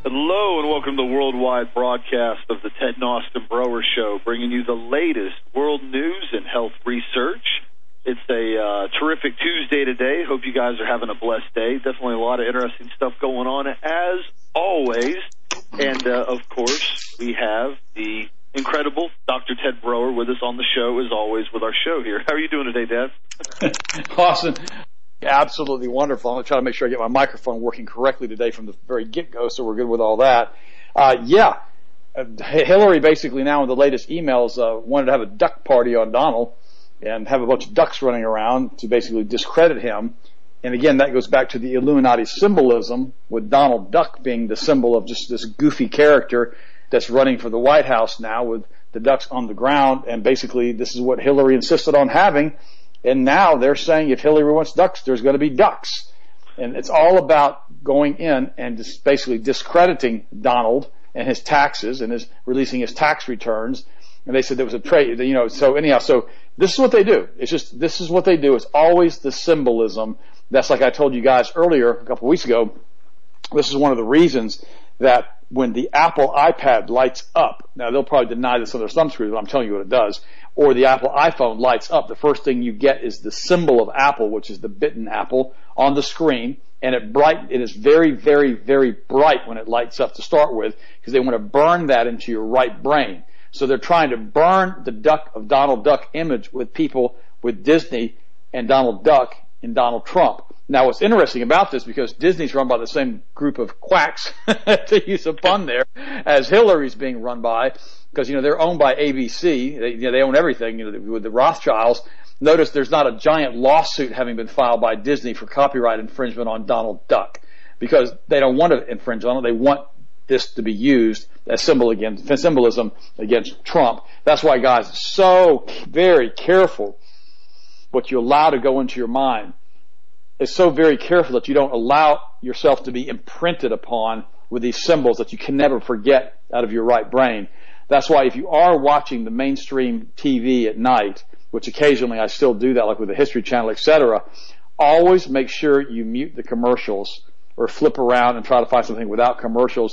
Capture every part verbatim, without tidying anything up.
Hello and welcome to the worldwide broadcast of the Ted Austin Broer Show, bringing you the latest world news and health research. It's a uh, terrific Tuesday today. Hope you guys are having a blessed day. Definitely a lot of interesting stuff going on, as always. And, uh, of course, we have the incredible Doctor Ted Broer with us on the show, as always, with our show here. How are you doing today, Dad? Awesome. Absolutely wonderful. I'm going to try to make sure I get my microphone working correctly today from the very get-go, so we're good with all that. Uh, yeah, uh, Hillary basically now in the latest emails uh, wanted to have a duck party on Donald and have a bunch of ducks running around to basically discredit him. And again, that goes back to the Illuminati symbolism, with Donald Duck being the symbol of just this goofy character that's running for the White House now with the ducks on the ground. And basically, this is what Hillary insisted on having. And now they're saying if Hillary wants ducks, there's going to be ducks. And it's all about going in and just basically discrediting Donald and his taxes and his releasing his tax returns. And they said there was a trade, you know, so anyhow, so this is what they do. It's just, this is what they do. It's always the symbolism. That's like I told you guys earlier, a couple of weeks ago. This is one of the reasons that when the Apple iPad lights up, now they'll probably deny this on their thumb screws, but I'm telling you what it does, or the Apple iPhone lights up, the first thing you get is the symbol of Apple, which is the bitten apple, on the screen, and it bright, it is very, very, very bright when it lights up to start with, because they want to burn that into your right brain. So they're trying to burn the duck of Donald Duck image with people with Disney and Donald Duck and Donald Trump. Now, what's interesting about this, because Disney's run by the same group of quacks, to use a pun there, as Hillary's being run by, because, you know, they're owned by A B C. They, you know, they own everything, you know, with the Rothschilds. Notice there's not a giant lawsuit having been filed by Disney for copyright infringement on Donald Duck, because they don't want to infringe on it. They want this to be used as symbol against, symbolism against Trump. That's why, guys, it's so very careful what you allow to go into your mind. It's so very careful that you don't allow yourself to be imprinted upon with these symbols that you can never forget out of your right brain. That's why if you are watching the mainstream T V at night, which occasionally I still do that, like with the History Channel, et cetera, always make sure you mute the commercials or flip around and try to find something without commercials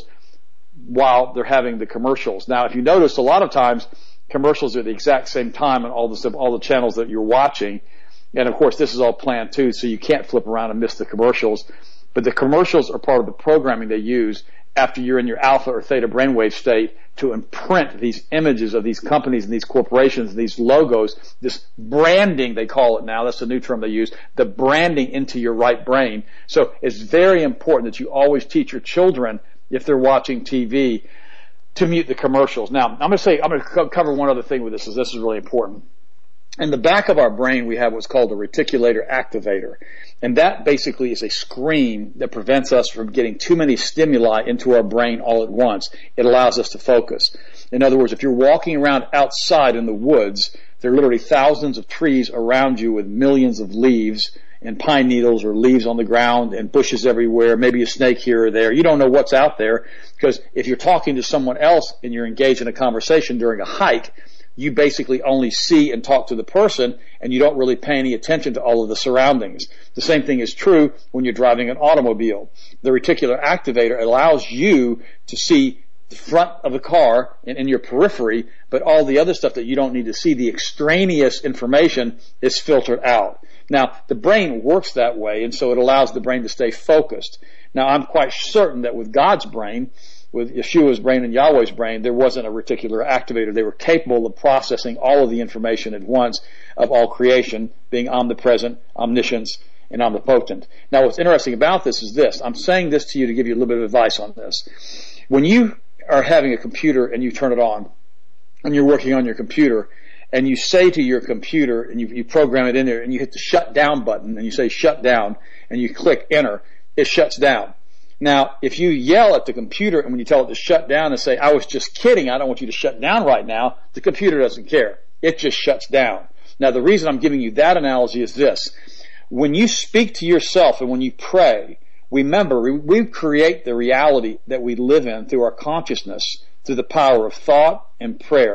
while they're having the commercials. Now, if you notice, a lot of times commercials are at the exact same time on all the all the channels that you're watching. And of course, this is all planned too, so you can't flip around and miss the commercials. But the commercials are part of the programming they use after you're in your alpha or theta brainwave state to imprint these images of these companies and these corporations and these logos, this branding they call it now, that's the new term they use, the branding into your right brain. So it's very important that you always teach your children, if they're watching T V, to mute the commercials. Now, I'm going to say, I'm going to co- cover one other thing with this, because this is really important. In the back of our brain, we have what's called a reticulator activator. And that basically is a screen that prevents us from getting too many stimuli into our brain all at once. It allows us to focus. In other words, if you're walking around outside in the woods, there are literally thousands of trees around you with millions of leaves and pine needles or leaves on the ground and bushes everywhere, maybe a snake here or there. You don't know what's out there, because if you're talking to someone else and you're engaged in a conversation during a hike, you basically only see and talk to the person, and you don't really pay any attention to all of the surroundings. The same thing is true when you're driving an automobile. The reticular activator allows you to see the front of the car and in your periphery, but all the other stuff that you don't need to see, the extraneous information, is filtered out. Now, the brain works that way, and so it allows the brain to stay focused. Now, I'm quite certain that with God's brain, with Yeshua's brain and Yahweh's brain, there wasn't a reticular activator. They were capable of processing all of the information at once of all creation, being omnipresent, omniscience, and omnipotent. Now, what's interesting about this is this. I'm saying this to you to give you a little bit of advice on this. When you are having a computer and you turn it on, and you're working on your computer, and you say to your computer, and you, you program it in there, and you hit the shut down button, and you say shut down, and you click enter, it shuts down. Now, if you yell at the computer and when you tell it to shut down and say, I was just kidding, I don't want you to shut down right now, the computer doesn't care. It just shuts down. Now, the reason I'm giving you that analogy is this. When you speak to yourself and when you pray, remember, we create the reality that we live in through our consciousness, through the power of thought and prayer.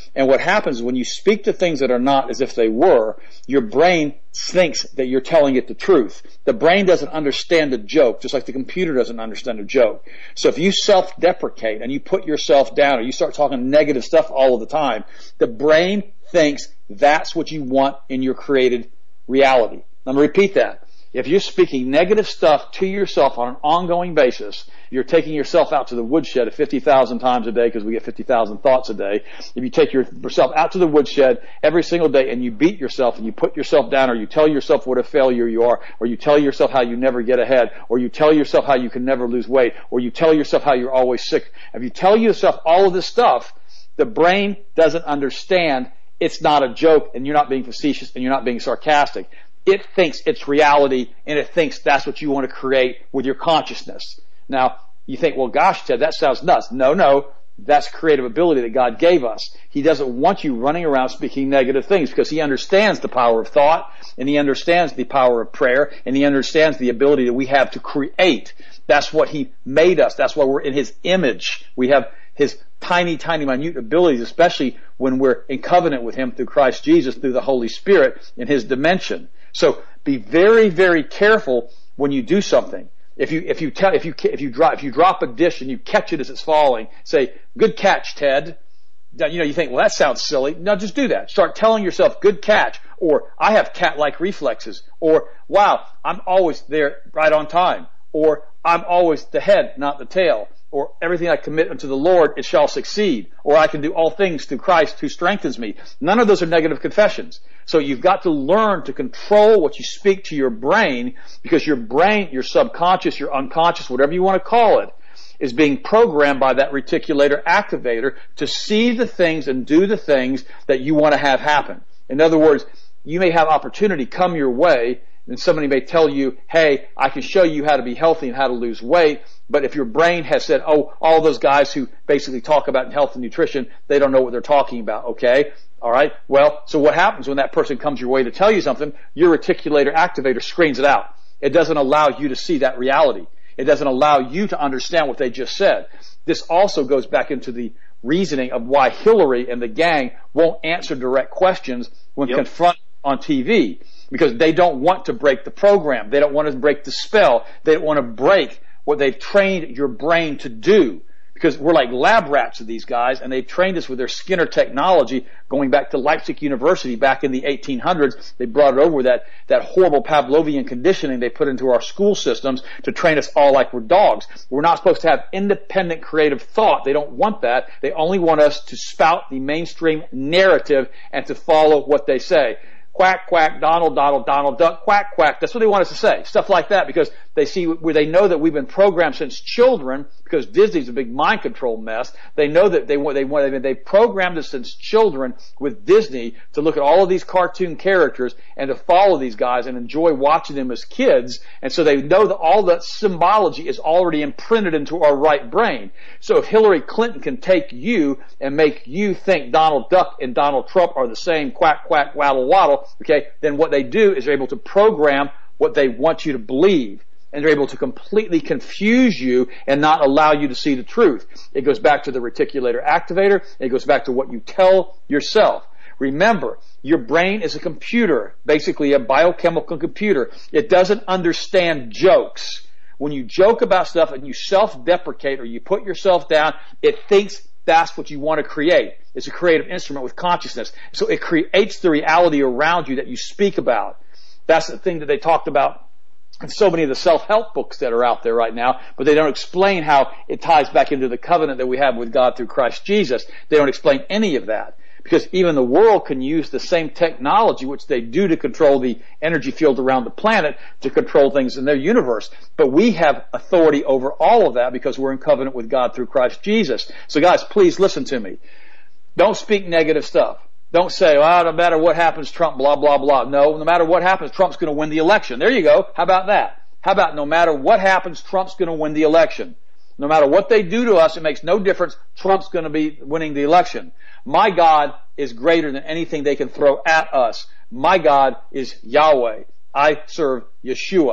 And what happens when you speak to things that are not as if they were, your brain thinks that you're telling it the truth. The brain doesn't understand a joke, just like the computer doesn't understand a joke. So if you self-deprecate and you put yourself down or you start talking negative stuff all of the time, the brain thinks that's what you want in your created reality. Let me repeat that. If you're speaking negative stuff to yourself on an ongoing basis, you're taking yourself out to the woodshed fifty thousand times a day because we get fifty thousand thoughts a day. If you take yourself out to the woodshed every single day and you beat yourself and you put yourself down or you tell yourself what a failure you are or you tell yourself how you never get ahead or you tell yourself how you can never lose weight or you tell yourself how you're always sick, if you tell yourself all of this stuff, the brain doesn't understand it's not a joke and you're not being facetious and you're not being sarcastic. It thinks it's reality, and it thinks that's what you want to create with your consciousness. Now, you think, well, gosh, Ted, that sounds nuts. No, no, that's creative ability that God gave us. He doesn't want you running around speaking negative things because He understands the power of thought, and He understands the power of prayer, and He understands the ability that we have to create. That's what He made us. That's why we're in His image. We have His tiny, tiny, minute abilities, especially when we're in covenant with Him through Christ Jesus, through the Holy Spirit in His dimension. So be very, very careful when you do something. If you if you tell if you if you drop if you drop a dish and you catch it as it's falling, say, "Good catch, Ted." Now, you know, you think, well, that sounds silly. No, just do that. Start telling yourself, "Good catch," or "I have cat-like reflexes," or "Wow, I'm always there right on time," or "I'm always the head, not the tail," or "Everything I commit unto the Lord, it shall succeed," or "I can do all things through Christ who strengthens me." None of those are negative confessions. So you've got to learn to control what you speak to your brain, because your brain, your subconscious, your unconscious, whatever you want to call it, is being programmed by that reticulator activator to see the things and do the things that you want to have happen. In other words, you may have opportunity come your way, and somebody may tell you, "Hey, I can show you how to be healthy and how to lose weight," but if your brain has said, "Oh, all those guys who basically talk about health and nutrition, they don't know what they're talking about," okay? All right? Well, so what happens when that person comes your way to tell you something? Your reticulator activator screens it out. It doesn't allow you to see that reality. It doesn't allow you to understand what they just said. This also goes back into the reasoning of why Hillary and the gang won't answer direct questions when yep. confronted on T V, because they don't want to break the program. They don't want to break the spell. They don't want to break what they've trained your brain to do. Because we're like lab rats of these guys, and they've trained us with their Skinner technology going back to Leipzig University back in the eighteen hundreds. They brought it over with that, that horrible Pavlovian conditioning they put into our school systems to train us all like we're dogs. We're not supposed to have independent creative thought. They don't want that. They only want us to spout the mainstream narrative and to follow what they say. Quack, quack, Donald, Donald, Donald, duck, quack, quack. That's what they want us to say. Stuff like that, because they see where they know that we've been programmed since children, because Disney's a big mind control mess. They know that they want, they want, they programmed us since children with Disney to look at all of these cartoon characters and to follow these guys and enjoy watching them as kids. And so they know that all that symbology is already imprinted into our right brain. So if Hillary Clinton can take you and make you think Donald Duck and Donald Trump are the same, quack, quack, waddle, waddle, okay, then what they do is they're able to program what they want you to believe, and they're able to completely confuse you and not allow you to see the truth. It goes back to the reticulator activator. It goes back to what you tell yourself. Remember, your brain is a computer, basically a biochemical computer. It doesn't understand jokes. When you joke about stuff and you self-deprecate or you put yourself down, it thinks that's what you want to create. It's a creative instrument with consciousness. So it creates the reality around you that you speak about. That's the thing that they talked about in so many of the self-help books that are out there right now, but they don't explain how it ties back into the covenant that we have with God through Christ Jesus. They don't explain any of that, because even the world can use the same technology, which they do to control the energy field around the planet, to control things in their universe. But we have authority over all of that because we're in covenant with God through Christ Jesus. So guys, please listen to me. Don't speak negative stuff. Don't say, well, no matter what happens, Trump, blah, blah, blah. No, no matter what happens, Trump's going to win the election. There you go. How about that? How about no matter what happens, Trump's going to win the election? No matter what they do to us, it makes no difference. Trump's going to be winning the election. My God is greater than anything they can throw at us. My God is Yahweh. I serve Yeshua.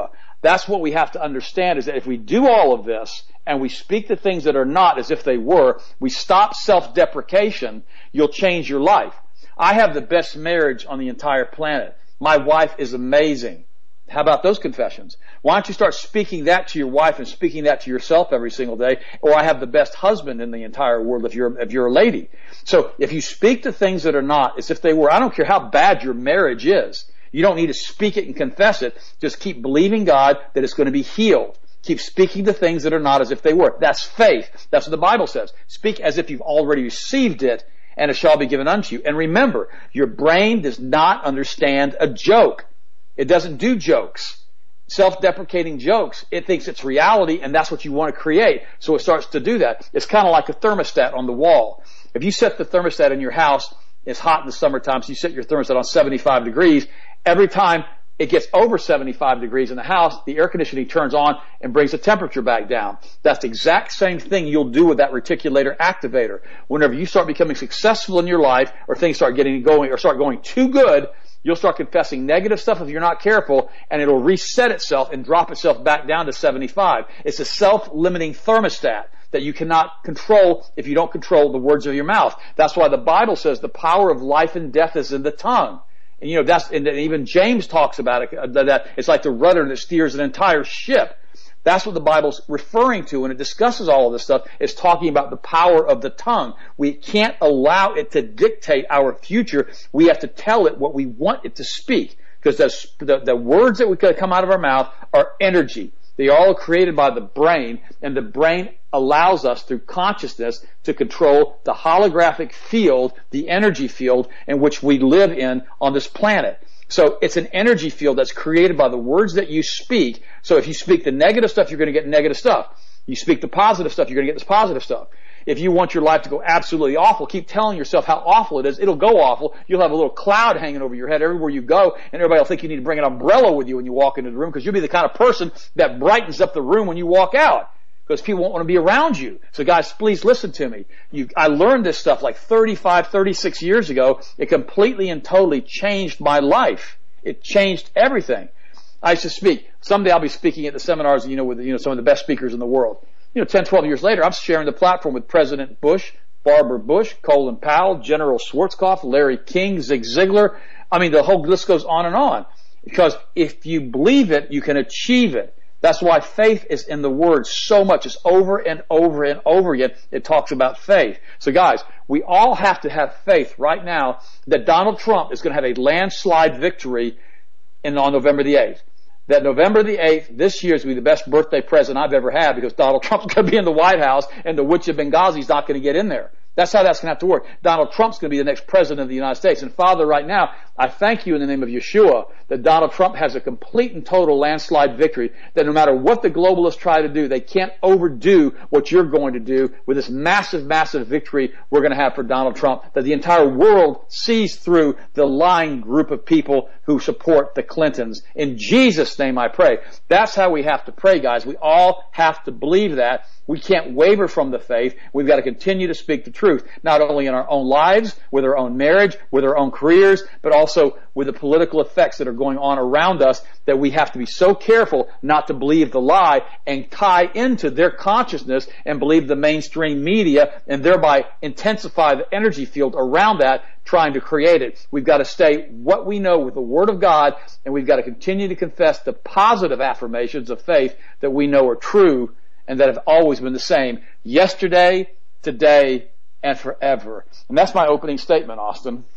that's what we have to understand, is that if we do all of this and we speak the things that are not as if they were, we stop self-deprecation, you'll change your life. I have the best marriage on the entire planet. My wife is amazing. How about those confessions? Why don't you start speaking that to your wife and speaking that to yourself every single day? Or I have the best husband in the entire world if you're, if you're a lady. So if you speak the things that are not as if they were, I don't care how bad your marriage is. You don't need to speak it and confess it. Just keep believing God that it's going to be healed. Keep speaking the things that are not as if they were. That's faith. That's what the Bible says. Speak as if you've already received it, and it shall be given unto you. And remember, your brain does not understand a joke. It doesn't do jokes. Self-deprecating jokes. It thinks it's reality, and that's what you want to create. So it starts to do that. It's kind of like a thermostat on the wall. If you set the thermostat in your house, it's hot in the summertime, so you set your thermostat on seventy-five degrees. Every time it gets over seventy-five degrees in the house, the air conditioning turns on and brings the temperature back down. That's the exact same thing you'll do with that reticulator activator. Whenever you start becoming successful in your life, or things start getting going, or start going too good, you'll start confessing negative stuff if you're not careful, and it'll reset itself and drop itself back down to seventy-five. It's a self-limiting thermostat that you cannot control if you don't control the words of your mouth. That's why the Bible says the power of life and death is in the tongue. And you know, that's, and even James talks about it, that it's like the rudder that steers an entire ship. That's what the Bible's referring to when it discusses all of this stuff. It's talking about the power of the tongue. We can't allow it to dictate our future. We have to tell it what we want it to speak, because the, the words that we could come out of our mouth are energy. They are all created by the brain, and the brain allows us through consciousness to control the holographic field, the energy field in which we live in on this planet. So it's an energy field that's created by the words that you speak. So if you speak the negative stuff, you're going to get negative stuff. You speak the positive stuff, you're going to get this positive stuff. If you want your life to go absolutely awful, keep telling yourself how awful it is. It'll go awful. You'll have a little cloud hanging over your head everywhere you go, and everybody will think you need to bring an umbrella with you when you walk into the room, because you'll be the kind of person that brightens up the room when you walk out, because people won't want to be around you. So guys, please listen to me. You, I learned this stuff like thirty-five, thirty-six years ago. It completely and totally changed my life. It changed everything. I used to speak. Someday I'll be speaking at the seminars, you know, with you know some of the best speakers in the world. You know, ten, twelve years later, I'm sharing the platform with President Bush, Barbara Bush, Colin Powell, General Schwarzkopf, Larry King, Zig Ziglar. I mean, the whole list goes on and on. Because if you believe it, you can achieve it. That's why faith is in the Word so much. It's over and over and over again. It talks about faith. So guys, we all have to have faith right now that Donald Trump is going to have a landslide victory in, on November the eighth. That November the eighth, this year, is going to be the best birthday present I've ever had, because Donald Trump's going to be in the White House and the witch of Benghazi is not going to get in there. That's how that's going to have to work. Donald Trump's going to be the next president of the United States. And Father, right now, I thank you in the name of Yeshua that Donald Trump has a complete and total landslide victory, that no matter what the globalists try to do, they can't overdo what you're going to do with this massive, massive victory we're going to have for Donald Trump, that the entire world sees through the lying group of people who support the Clintons. In Jesus' name I pray. That's how we have to pray, guys. We all have to believe that. We can't waver from the faith. We've got to continue to speak the truth, not only in our own lives, with our own marriage, with our own careers, but also with the political effects that are going on around us, that we have to be so careful not to believe the lie and tie into their consciousness and believe the mainstream media, and thereby intensify the energy field around that, trying to create it. We've got to stay what we know with the Word of God, and we've got to continue to confess the positive affirmations of faith that we know are true and that have always been the same, yesterday, today, and forever. And that's my opening statement, Austin.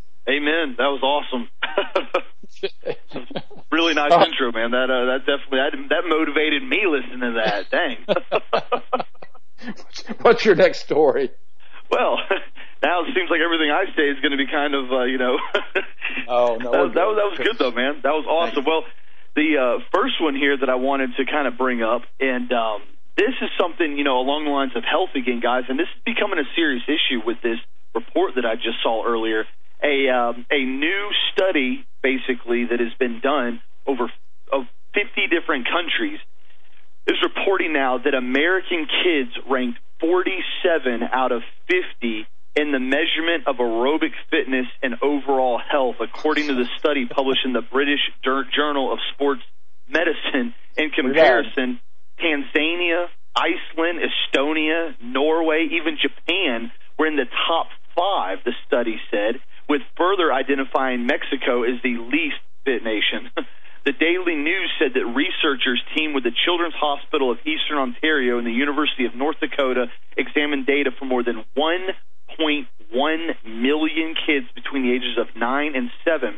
Amen. That was awesome. Really nice uh, intro, man. That uh, that definitely that, that motivated me listening to that. Dang. What's your next story? Well, now it seems like everything I say is going to be kind of, uh, you know. oh no, that, that was that was good though, man. That was awesome. Well, the uh, first one here that I wanted to kind of bring up, and um, this is something, you know, along the lines of health again, guys, and this is becoming a serious issue with this report that I just saw earlier. A um, a new study, basically, that has been done over of fifty different countries is reporting now that American kids ranked forty-seven out of fifty in the measurement of aerobic fitness and overall health, according to the study published in the British Journal of Sports medicine in comparison. Tanzania, Iceland, Estonia, Norway, even Japan were in the top five, the study said, with further identifying Mexico as the least fit nation. The Daily News said that researchers teamed with the Children's Hospital of Eastern Ontario and the University of North Dakota examined data for more than one point one million kids between the ages of nine and seven,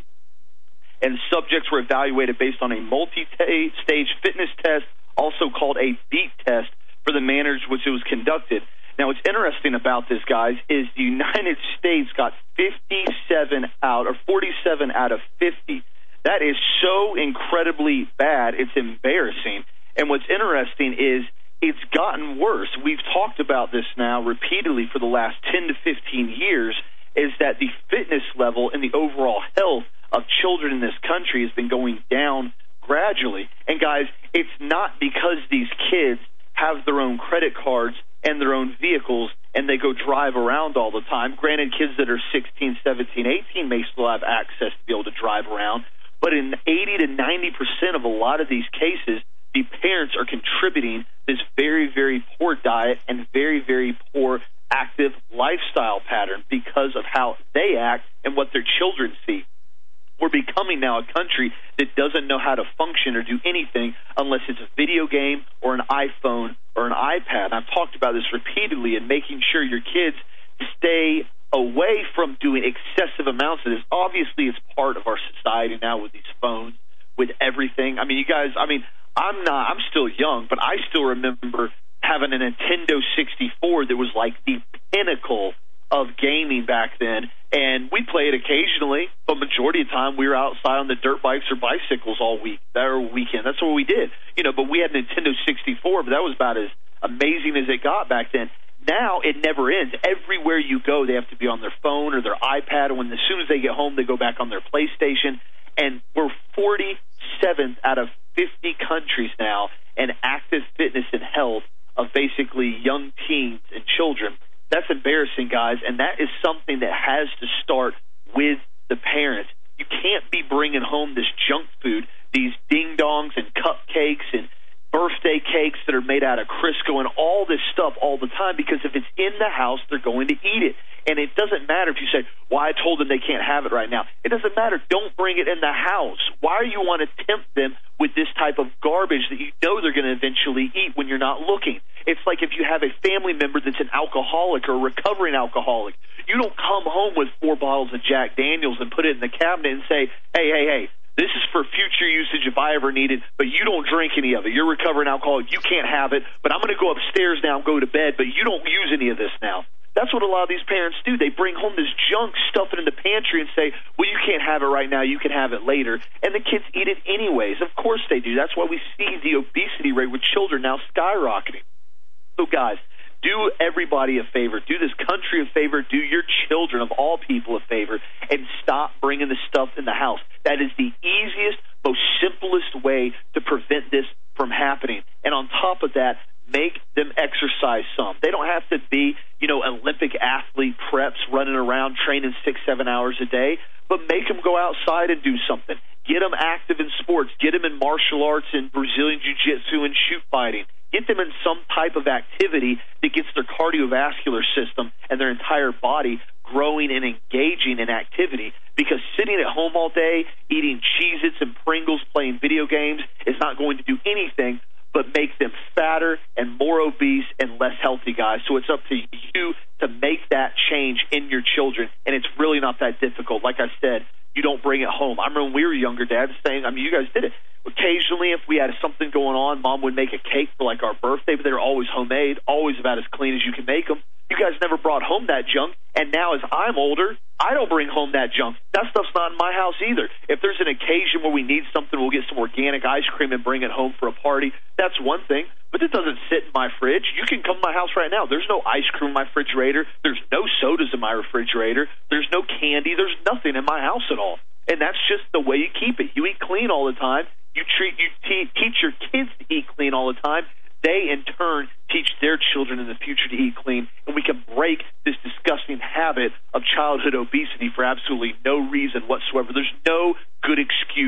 and subjects were evaluated based on a multi-stage fitness test, also called a beat test, for the manner in which it was conducted. Now, what's interesting about this, guys, is the United States got fifty-seven out, or forty-seven out of fifty. That is so incredibly bad, it's embarrassing. And what's interesting is it's gotten worse. We've talked about this now repeatedly for the last ten to fifteen years, is that the fitness level and the overall health of children in this country has been going down gradually. And, guys, it's not because these kids have their own credit cards and their own vehicles and they go drive around all the time. Granted, kids that are sixteen, seventeen, eighteen may still have access to be able to drive around, but in eighty to ninety percent of a lot of these cases, the parents are contributing this very, very poor diet and very, very poor active lifestyle pattern because of how they act and what their children see. We're becoming now a country that doesn't know how to function or do anything unless it's a video game or an iPhone or an iPad. I've talked about this repeatedly, and making sure your kids stay away from doing excessive amounts of this. Obviously, it's part of our society now with these phones, with everything. I mean, you guys, I mean, I'm not, I'm still young, but I still remember having a Nintendo sixty-four that was like the pinnacle of gaming back then, and we played occasionally, but majority of the time we were outside on the dirt bikes or bicycles all week, or weekend. That's what we did, you know. But we had Nintendo sixty-four, but that was about as amazing as it got back then. Now it never ends. Everywhere you go, they have to be on their phone or their iPad, and when as soon as they get home, they go back on their PlayStation. And we're forty-seventh out of fifty countries now in active fitness and health of basically young teens and children. That's embarrassing, guys, and that is something that has to start with the parents. You can't be bringing home this junk food, these ding-dongs and cupcakes and birthday cakes that are made out of Crisco and all this stuff all the time, because if it's in the house, they're going to eat it. And it doesn't matter if you say, well, I told them they can't have it right now. It doesn't matter. Don't bring it in the house. Why do you want to tempt them with this type of garbage that you know they're going to eventually eat when you're not looking? It's like if you have a family member that's an alcoholic or a recovering alcoholic. You don't come home with four bottles of Jack Daniels and put it in the cabinet and say, hey, hey, hey, this is for future usage if I ever need it, but you don't drink any of it. You're a recovering alcoholic. You can't have it, but I'm going to go upstairs now and go to bed, but you don't use any of this now. That's what a lot of these parents do. They bring home this junk, stuff it in the pantry, and say, well, you can't have it right now. You can have it later. And the kids eat it anyways. Of course they do. That's why we see the obesity rate with children now skyrocketing. So, guys, do everybody a favor. Do this country a favor. Do your children, of all people, a favor, and stop bringing this stuff in the house. That is the easiest, most simplest way to prevent this from happening. And on top of that, make them exercise some. They don't have to be, you know, Olympic athlete preps running around training six, seven hours a day, but make them go outside and do something. Get them active in sports. Get them in martial arts and Brazilian jiu-jitsu and shoot fighting. Get them in some type of activity that gets their cardiovascular system and their entire body growing and engaging in activity, because sitting at home all day, eating Cheez-Its and Pringles, playing video games is not going to do anything but make them fatter and more obese and less healthy, guys. So it's up to you to make that change in your children, and it's really not that difficult. Like I said, you don't bring it home. I remember when we were younger, Dad, saying, I mean, you guys did it. Occasionally, if we had something going on, Mom would make a cake for, like, our birthday, but they were always homemade, always about as clean as you can make them. You guys never brought home that junk, and now as I'm older, I don't bring home that junk. That stuff's not in my house either. If there's an occasion where we need something, we'll get some organic ice cream and bring it home for a party. That's one thing, but it doesn't sit in my fridge. You can come to my house right now. There's no ice cream in my refrigerator. There's no sodas in my refrigerator. There's no candy. There's nothing in my house at all. And that's just the way you keep it. You eat clean all the time. You treat you te- teach your kids to eat clean all the time. They, in turn, teach their children in the future to eat clean, and we can break this disgusting habit of childhood obesity for absolutely no reason whatsoever. There's no good excuse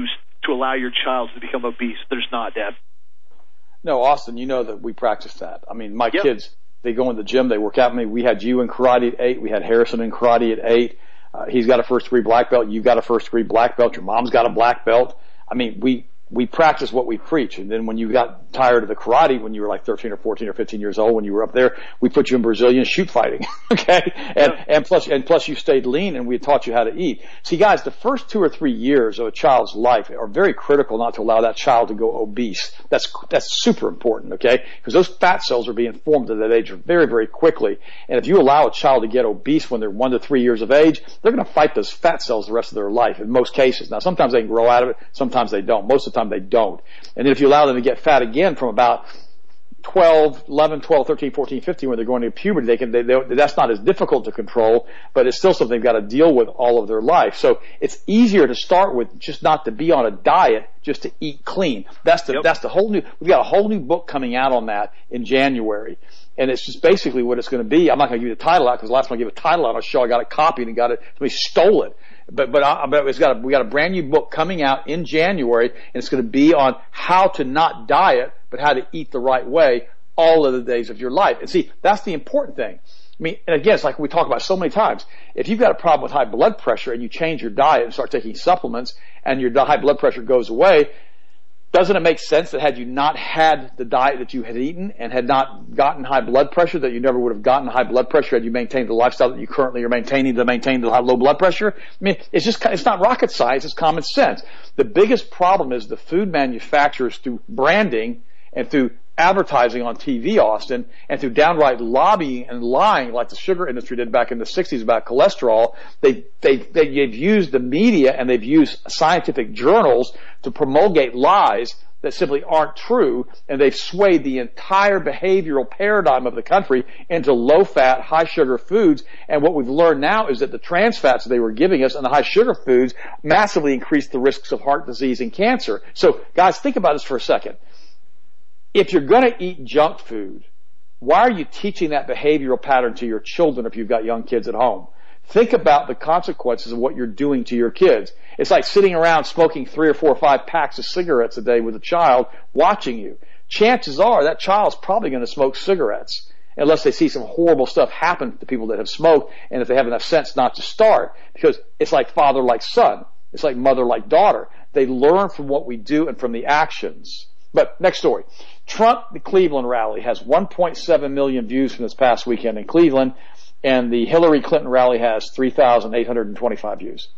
to allow your child to become obese. There's not, Dad. No, Austin, you know that we practice that. I mean, my yep. kids, they go in the gym, they work out with me. We had you in karate at eight. We had Harrison in karate at eight. Uh, he's got a first degree black belt. You've got a first degree black belt. Your mom's got a black belt. I mean, we, we practice what we preach. And then when you got tired of the karate, when you were like thirteen or fourteen or fifteen years old, when you were up there, we put you in Brazilian shoot fighting. Okay. And, yeah. and plus, and plus you stayed lean and we taught you how to eat. See guys, the first two or three years of a child's life are very critical not to allow that child to go obese. That's, that's super important. Okay. Because those fat cells are being formed at that age very, very quickly. And if you allow a child to get obese when they're one to three years of age, they're going to fight those fat cells the rest of their life in most cases. Now sometimes they can grow out of it. Sometimes they don't. Most of the time they don't. And then if you allow them to get fat again from about twelve, eleven, twelve, thirteen, fourteen, fifteen, when they're going to puberty, they can, they, they, that's not as difficult to control, but it's still something they've got to deal with all of their life. So it's easier to start with just not to be on a diet, just to eat clean. That's the, yep. that's the whole new, we've got a whole new book coming out on that in January. And it's just basically what it's going to be. I'm not going to give you the title out because the last time I gave a title out on a show, I got it copied and got it, somebody stole it. But, but, I, but it's got a, we got a brand new book coming out in January, and it's going to be on how to not diet, but how to eat the right way all of the days of your life. And see, that's the important thing. I mean, and again, it's like we talk about so many times. If you've got a problem with high blood pressure and you change your diet and start taking supplements and your high blood pressure goes away, doesn't it make sense that had you not had the diet that you had eaten and had not gotten high blood pressure, that you never would have gotten high blood pressure had you maintained the lifestyle that you currently are maintaining to maintain the high, low blood pressure? I mean, it's just, it's not rocket science, it's common sense. The biggest problem is the food manufacturers through branding and through advertising on T V, Austin, and through downright lobbying and lying like the sugar industry did back in the sixties about cholesterol. They, they, they, they've used the media and they've used scientific journals to promulgate lies that simply aren't true, and they've swayed the entire behavioral paradigm of the country into low-fat, high-sugar foods. And what we've learned now is that the trans fats they were giving us and the high-sugar foods massively increase the risks of heart disease and cancer. So, guys, think about this for a second. If you're going to eat junk food, why are you teaching that behavioral pattern to your children if you've got young kids at home? Think about the consequences of what you're doing to your kids. It's like sitting around smoking three or four or five packs of cigarettes a day with a child watching you. Chances are that child's probably going to smoke cigarettes unless they see some horrible stuff happen to people that have smoked and if they have enough sense not to start, because it's like father like son. It's like mother like daughter. They learn from what we do and from the actions. But next story. Trump, the Cleveland rally, has one point seven million views from this past weekend in Cleveland, and the Hillary Clinton rally has three thousand eight hundred twenty-five views.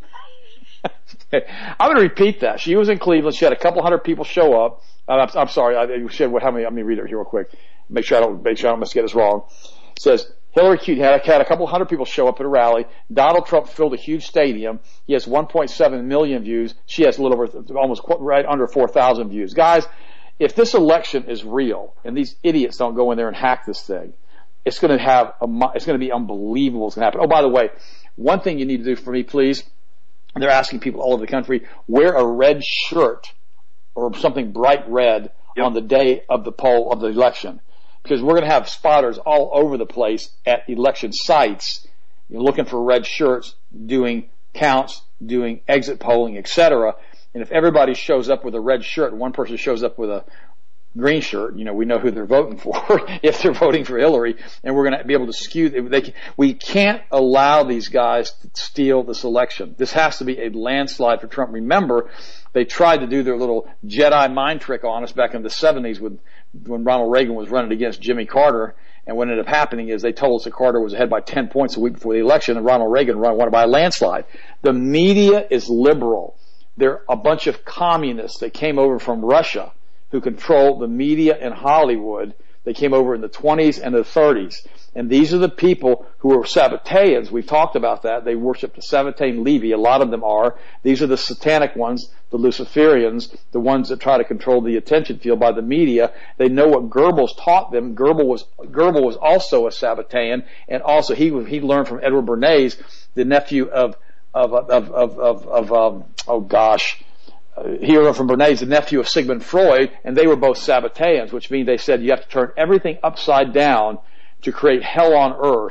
I'm going to repeat that. She was in Cleveland. She had a couple hundred people show up. Uh, I'm, I'm sorry. I, she had, how many? Let me read it here real quick. Make sure I don't, make sure I don't misget this wrong. It says, Hillary Clinton had, had a couple hundred people show up at a rally. Donald Trump filled a huge stadium. He has one point seven million views. She has a little over, almost right under four thousand views. Guys, if this election is real and these idiots don't go in there and hack this thing, it's going to have a, it's going to be unbelievable what's going to happen. Oh, by the way, one thing you need to do for me, please. They're asking people all over the country, wear a red shirt or something bright red yep. on the day of the poll of the election, because we're going to have spotters all over the place at election sites, you know, looking for red shirts, doing counts, doing exit polling, et cetera. And if everybody shows up with a red shirt and one person shows up with a green shirt, you know, we know who they're voting for if they're voting for Hillary, and we're going to be able to skew. They, we can't allow these guys to steal this election. This has to be a landslide for Trump. Remember, they tried to do their little Jedi mind trick on us back in the seventies with, when Ronald Reagan was running against Jimmy Carter. And what ended up happening is they told us that Carter was ahead by ten points a week before the election, and Ronald Reagan won by a landslide. The media is liberal. They're a bunch of communists that came over from Russia who control the media in Hollywood. They came over in the twenties and the thirties. And these are the people who are Sabbateans. We've talked about that. They worship the Sabbatean Levi. A lot of them are. These are the satanic ones, the Luciferians, the ones that try to control the attention field by the media. They know what Goebbels taught them. Goebbels was, Goebbels was also a Sabbatean, and also he he learned from Edward Bernays, the nephew of of of of of, of um, oh gosh. Uh, he learned from Bernays, the nephew of Sigmund Freud, and they were both Sabbateans, which means they said you have to turn everything upside down to create hell on earth,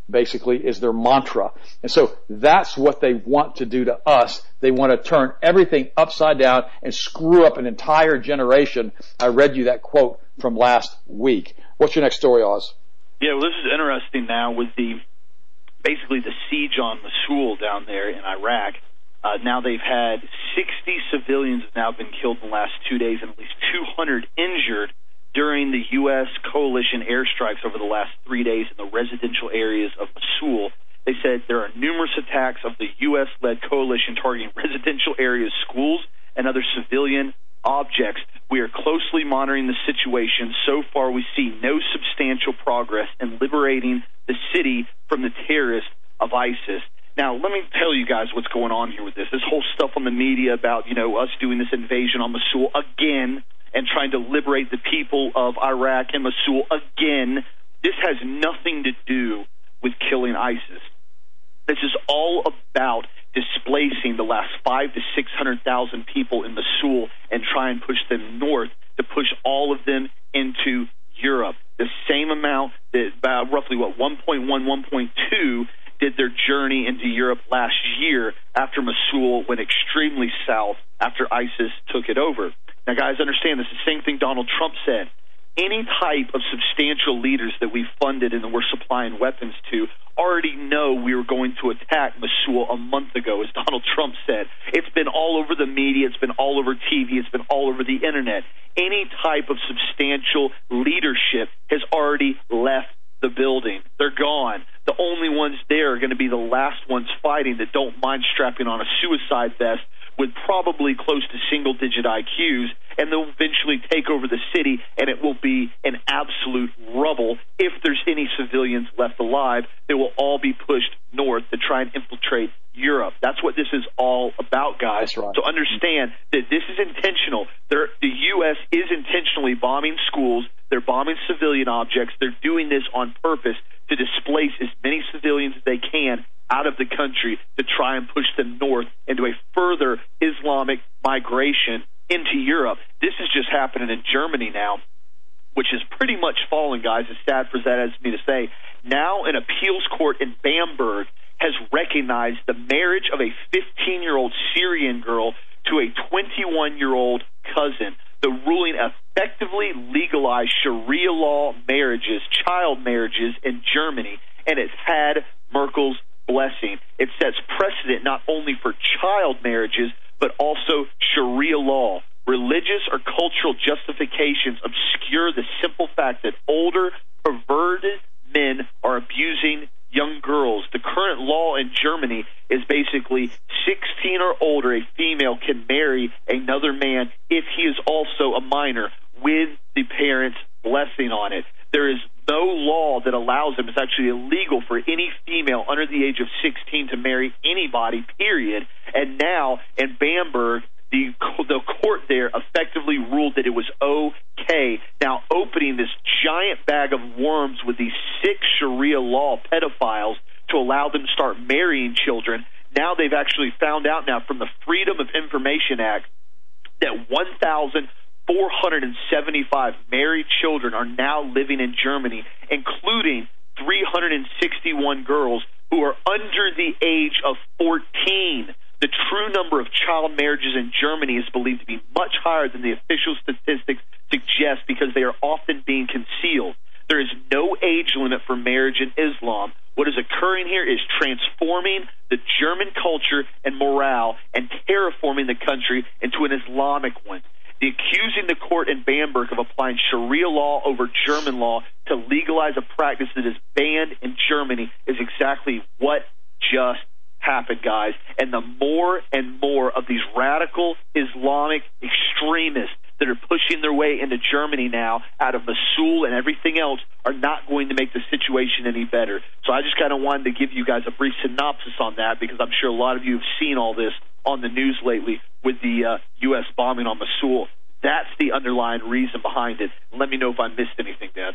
basically, is their mantra. And so that's what they want to do to us. They want to turn everything upside down and screw up an entire generation. I read you that quote from last week. What's your next story, Oz? Yeah, well, this is interesting now with the basically the siege on Mosul down there in Iraq. Uh, now they've had sixty civilians have now been killed in the last two days and at least two hundred injured during the U S coalition airstrikes over the last three days in the residential areas of Mosul. They said there are numerous attacks of the U S-led coalition targeting residential areas, schools, and other civilian objects. We are closely monitoring the situation. So far, we see no substantial progress in liberating the city from the terrorists of ISIS. Now, let me tell you guys what's going on here with this. This whole stuff on the media about, you know, us doing this invasion on Mosul again and trying to liberate the people of Iraq and Mosul again. This has nothing to do with killing ISIS. This is all about displacing the last five to six hundred thousand people in Mosul and try and push them north to push all of them into Europe. The same amount that about roughly what one point one, one point two did their journey into Europe last year after Mosul went extremely south after ISIS took it over. Now, guys, understand this is the same thing Donald Trump said. Any type of substantial leaders that we funded and that we're supplying weapons to already know we were going to attack Mosul a month ago, as Donald Trump said. It's been all over the media. It's been all over T V. It's been all over the Internet. Any type of substantial leadership has already left the building. They're gone. The only ones there are going to be the last ones fighting that don't mind strapping on a suicide vest with probably close to single-digit I Qs, and they'll eventually take over the city, and it will be an absolute rubble. If there's any civilians left alive, they will all be pushed north to try and infiltrate Europe. That's what this is all about, guys. That's right. So understand that this is intentional. They're, the U S is intentionally bombing schools. They're bombing civilian objects. They're doing this on purpose to displace as many civilians as they can out of the country to try and push them north into a further Islamic migration into Europe. This is just happening in Germany now, which is pretty much fallen, guys, as sad as that is me to say. Now an appeals court in Bamberg has recognized the marriage of a fifteen-year-old Syrian girl to a twenty-one-year-old cousin. The ruling effectively legalized Sharia law marriages, child marriages in Germany, and it's had Merkel's blessing. It sets precedent not only for child marriages, but also Sharia law. Religious or cultural justifications obscure the simple fact that older, perverted men are abusing young girls. The current law in Germany is basically sixteen or older, a female can marry another man if he is also a minor with the parents' blessing on it. There is no law that allows them. It's actually illegal for any female under the age of sixteen to marry anybody, period. And now in Bamberg, the, the court there effectively ruled that it was okay. Now opening this giant bag of worms with these sick Sharia law pedophiles to allow them to start marrying children. Now they've actually found out now from the Freedom of Information Act that one thousand four hundred seventy-five married children are now living in Germany, including three hundred sixty-one girls who are under the age of fourteen. The true number of child marriages in Germany is believed to be much higher than the official statistics suggest because they are often being concealed. There is no age limit for marriage in Islam. What is occurring here is transforming the German culture and morale and terraforming the country into an Islamic one. The accusing the court in Bamberg of applying Sharia law over German law to legalize a practice that is banned in Germany is exactly what just happened, guys. And the more and more of these radical Islamic extremists that are pushing their way into Germany now out of Mosul and everything else are not going to make the situation any better. So I just kind of wanted to give you guys a brief synopsis on that because I'm sure a lot of you have seen all this on the news lately with the uh, U S bombing on Mosul. That's the underlying reason behind it. Let me know if I missed anything, Dad.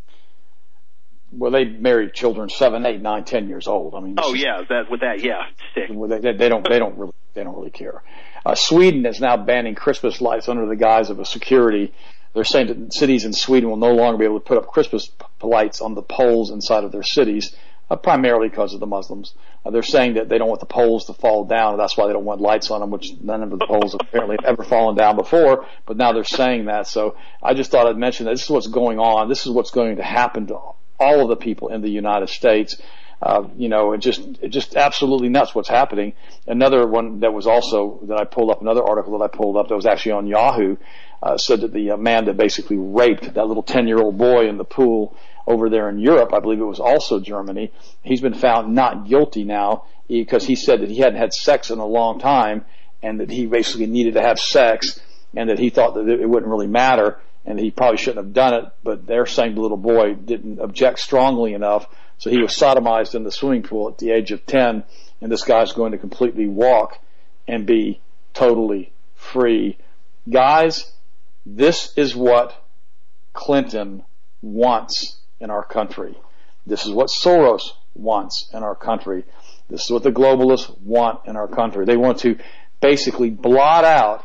Well, they married children seven, eight, nine, ten years old. I mean, oh yeah, that with that, yeah, sick. They, they don't, they don't really, they don't really care. Uh, Sweden is now banning Christmas lights under the guise of a security. They're saying that cities in Sweden will no longer be able to put up Christmas lights on the poles inside of their cities. uh, primarily because of the Muslims. Uh, they're saying that they don't want the poles to fall down, and that's why they don't want lights on them, which none of the poles have apparently ever fallen down before, but now they're saying that. So I just thought I'd mention that this is what's going on. This is what's going to happen to all of the people in the United States. Uh, you know, it just, it just absolutely nuts what's happening. Another one that was also, that I pulled up, another article that I pulled up that was actually on Yahoo, uh, said that the uh, man that basically raped that little ten-year-old boy in the pool over there in Europe, I believe it was also Germany, he's been found not guilty now because he said that he hadn't had sex in a long time and that he basically needed to have sex and that he thought that it wouldn't really matter and he probably shouldn't have done it, but they're saying the little boy didn't object strongly enough. So he was sodomized in the swimming pool at the age of ten, and this guy's going to completely walk and be totally free. Guys, this is what Clinton wants in our country. This is what Soros wants in our country. This is what the globalists want in our country. They want to basically blot out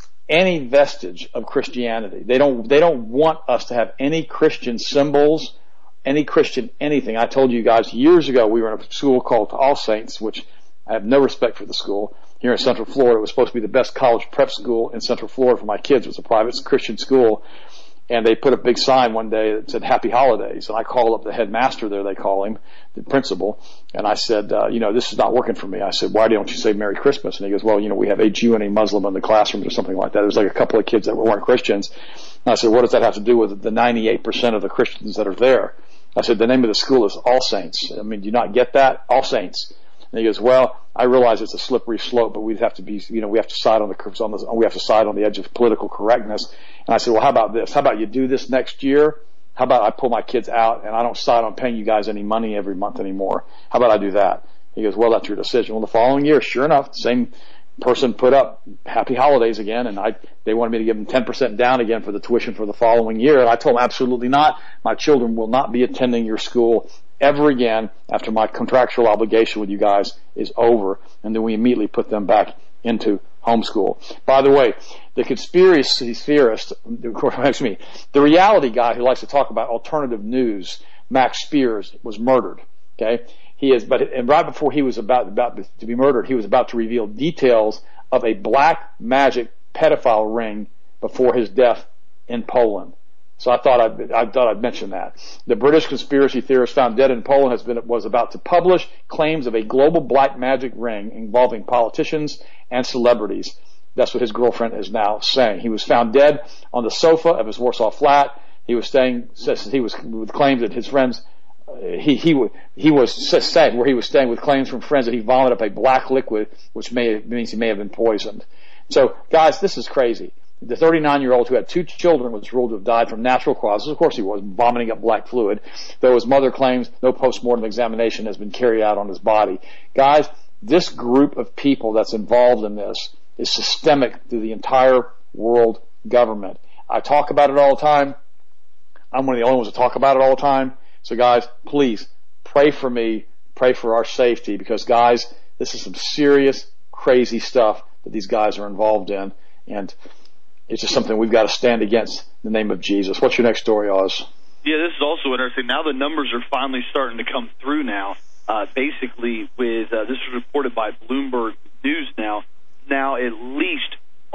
any vestige of Christianity. They don't, they don't want us to have any Christian symbols, any Christian anything. I told you guys years ago we were in a school called All Saints, which I have no respect for the school. Here in Central Florida, it was supposed to be the best college prep school in Central Florida for my kids. It was a private Christian school. And they put a big sign one day that said Happy Holidays. And I called up the headmaster there, they call him, the principal. And I said, uh, you know, this is not working for me. I said, why don't you say Merry Christmas? And he goes, well, you know, we have a Jew and a Muslim in the classrooms or something like that. There was like a couple of kids that weren't Christians. And I said, what does that have to do with the ninety-eight percent of the Christians that are there? I said, the name of the school is All Saints. I mean, do you not get that? All Saints. And he goes, well, I realize it's a slippery slope, but we'd have to be, you know, we have to side on the, on the, we have to side on the edge of political correctness. And I said, well, how about this? How about you do this next year? How about I pull my kids out and I don't side on paying you guys any money every month anymore? How about I do that? He goes, well, that's your decision. Well, the following year, sure enough, the same person put up Happy Holidays again, and I, they wanted me to give them ten percent down again for the tuition for the following year. And I told them, absolutely not. My children will not be attending your school ever again after my contractual obligation with you guys is over. And then we immediately put them back into homeschool. By the way, the conspiracy theorist, excuse me, the reality guy who likes to talk about alternative news, Max Spears, was murdered. Okay, he is, but and right before he was about about to be murdered, he was about to reveal details of a black magic pedophile ring before his death in Poland. So I thought I'd, I thought I'd mention that. The British conspiracy theorist found dead in Poland has been, was about to publish claims of a global black magic ring involving politicians and celebrities. That's what his girlfriend is now saying. He was found dead on the sofa of his Warsaw flat. He was staying, says he was with claims that his friends, uh, he, he, he was said where he was staying with claims from friends that he vomited up a black liquid, which may, means he may have been poisoned. So guys, this is crazy. The thirty-nine-year-old who had two children was ruled to have died from natural causes. Of course he was, vomiting up black fluid. Though his mother claims no post-mortem examination has been carried out on his body. Guys, this group of people that's involved in this is systemic through the entire world government. I talk about it all the time. I'm one of the only ones that talk about it all the time. So guys, please pray for me, pray for our safety, because guys, this is some serious, crazy stuff that these guys are involved in. And it's just something we've got to stand against in the name of Jesus. What's your next story, Oz? Yeah, this is also interesting. Now the numbers are finally starting to come through now. Uh, basically, with uh, this was reported by Bloomberg News now. Now at least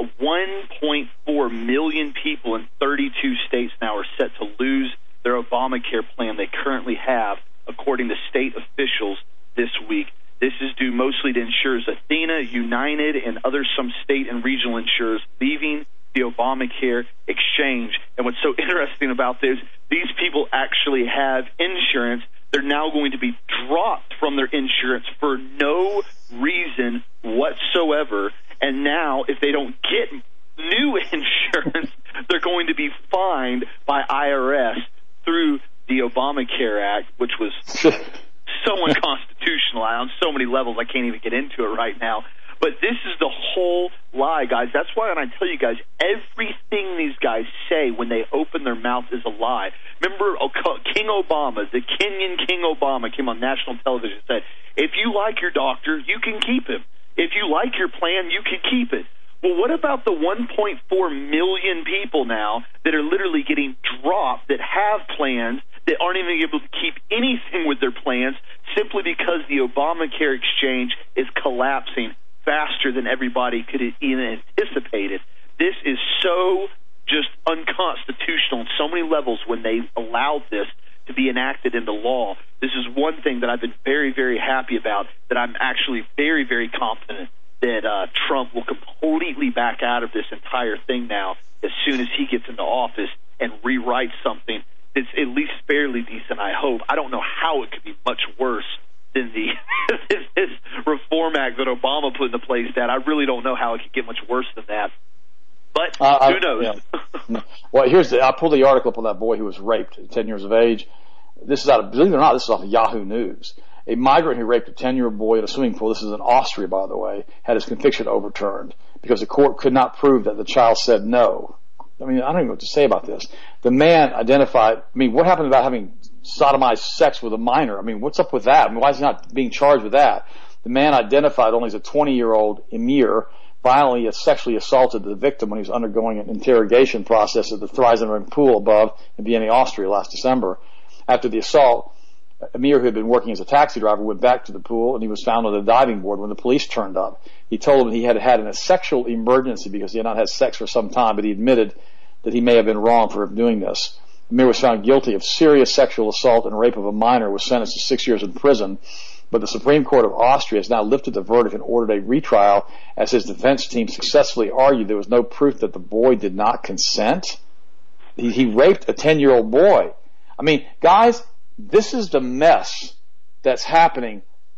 one point four million people in thirty-two states now are set to lose their Obamacare plan they currently have, according to state officials this week. This is due mostly to insurers Athena, United, and other some state and regional insurers leaving the Obamacare exchange. And what's so interesting about this, these people actually have insurance. They're now going to be dropped from their insurance for no reason whatsoever. And now, if they don't get new insurance, they're going to be fined by I R S through the Obamacare Act, which was so unconstitutional on so many levels I can't even get into it right now. But this is the whole lie, guys. That's why when I tell you guys, everything these guys say when they open their mouth is a lie. Remember King Obama, the Kenyan King Obama came on national television and said, if you like your doctor, you can keep him. If you like your plan, you can keep it. Well, what about the one point four million people now that are literally getting dropped, that have plans, that aren't even able to keep anything with their plans, simply because the Obamacare exchange is collapsing faster than everybody could have even anticipated. This is so just unconstitutional on so many levels when they allowed this to be enacted into law. This is one thing that I've been very, very happy about, that I'm actually very, very confident that uh, Trump will completely back out of this entire thing now as soon as he gets into office and rewrite something that's at least fairly decent, I hope. I don't know how it could be much worse than the this, this Reform Act that Obama put into place. That I really don't know how it could get much worse than that. But uh, who knows? Yeah. Well, here's the, I pulled the article up on that boy who was raped at ten years of age. This is out of, believe it or not, this is off of Yahoo News. A migrant who raped a ten-year-old boy at a swimming pool, this is in Austria, by the way, had his conviction overturned because the court could not prove that the child said no. I mean, I don't even know what to say about this. The man identified, I mean, what happened about having sodomized sex with a minor? I mean, what's up with that? I mean, why is he not being charged with that? The man identified only as a twenty-year-old Emir violently sexually assaulted the victim when he was undergoing an interrogation process at the Threisenring pool above in Vienna, Austria last December. After the assault, Emir, who had been working as a taxi driver, went back to the pool and he was found on the diving board when the police turned up. He told them he had had a sexual emergency because he had not had sex for some time, but he admitted that he may have been wrong for doing this. Emir was found guilty of serious sexual assault and rape of a minor, was sentenced to six years in prison. But the Supreme Court of Austria has now lifted the verdict and ordered a retrial as his defense team successfully argued there was no proof that the boy did not consent. He, he raped a ten-year-old boy. I mean, guys, this is the mess that's happening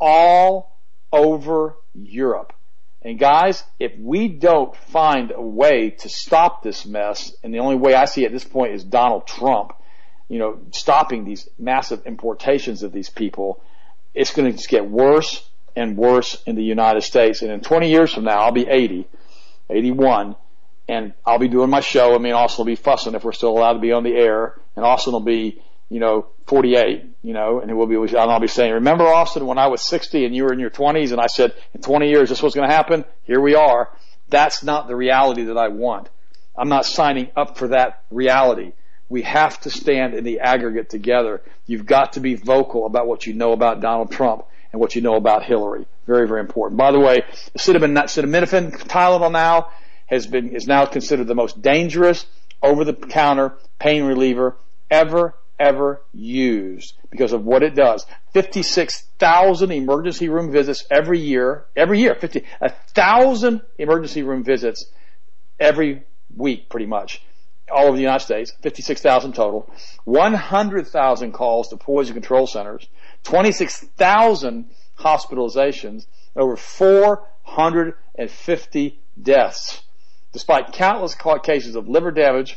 all over Europe. And guys, if we don't find a way to stop this mess, and the only way I see at this point is Donald Trump, you know, stopping these massive importations of these people, it's going to just get worse and worse in the United States. And in twenty years from now, I'll be eighty, eighty-one, and I'll be doing my show. I mean, Austin will be fussing if we're still allowed to be on the air, and Austin will be, you know, forty-eight, you know, and we'll be, and I'll be saying, remember, Austin, when I was sixty and you were in your twenties, and I said, in twenty years, this was going to happen? Here we are. That's not the reality that I want. I'm not signing up for that reality. We have to stand in the aggregate together. You've got to be vocal about what you know about Donald Trump and what you know about Hillary. Very, very important. By the way, acetaminophen, Tylenol now has been, is now considered the most dangerous over-the-counter pain reliever ever, ever used because of what it does. fifty-six thousand emergency room visits every year, every year, fifty, a thousand emergency room visits every week, pretty much. All over the United States, fifty-six thousand total, one hundred thousand calls to poison control centers, twenty-six thousand hospitalizations, over four hundred fifty deaths. Despite countless cases of liver damage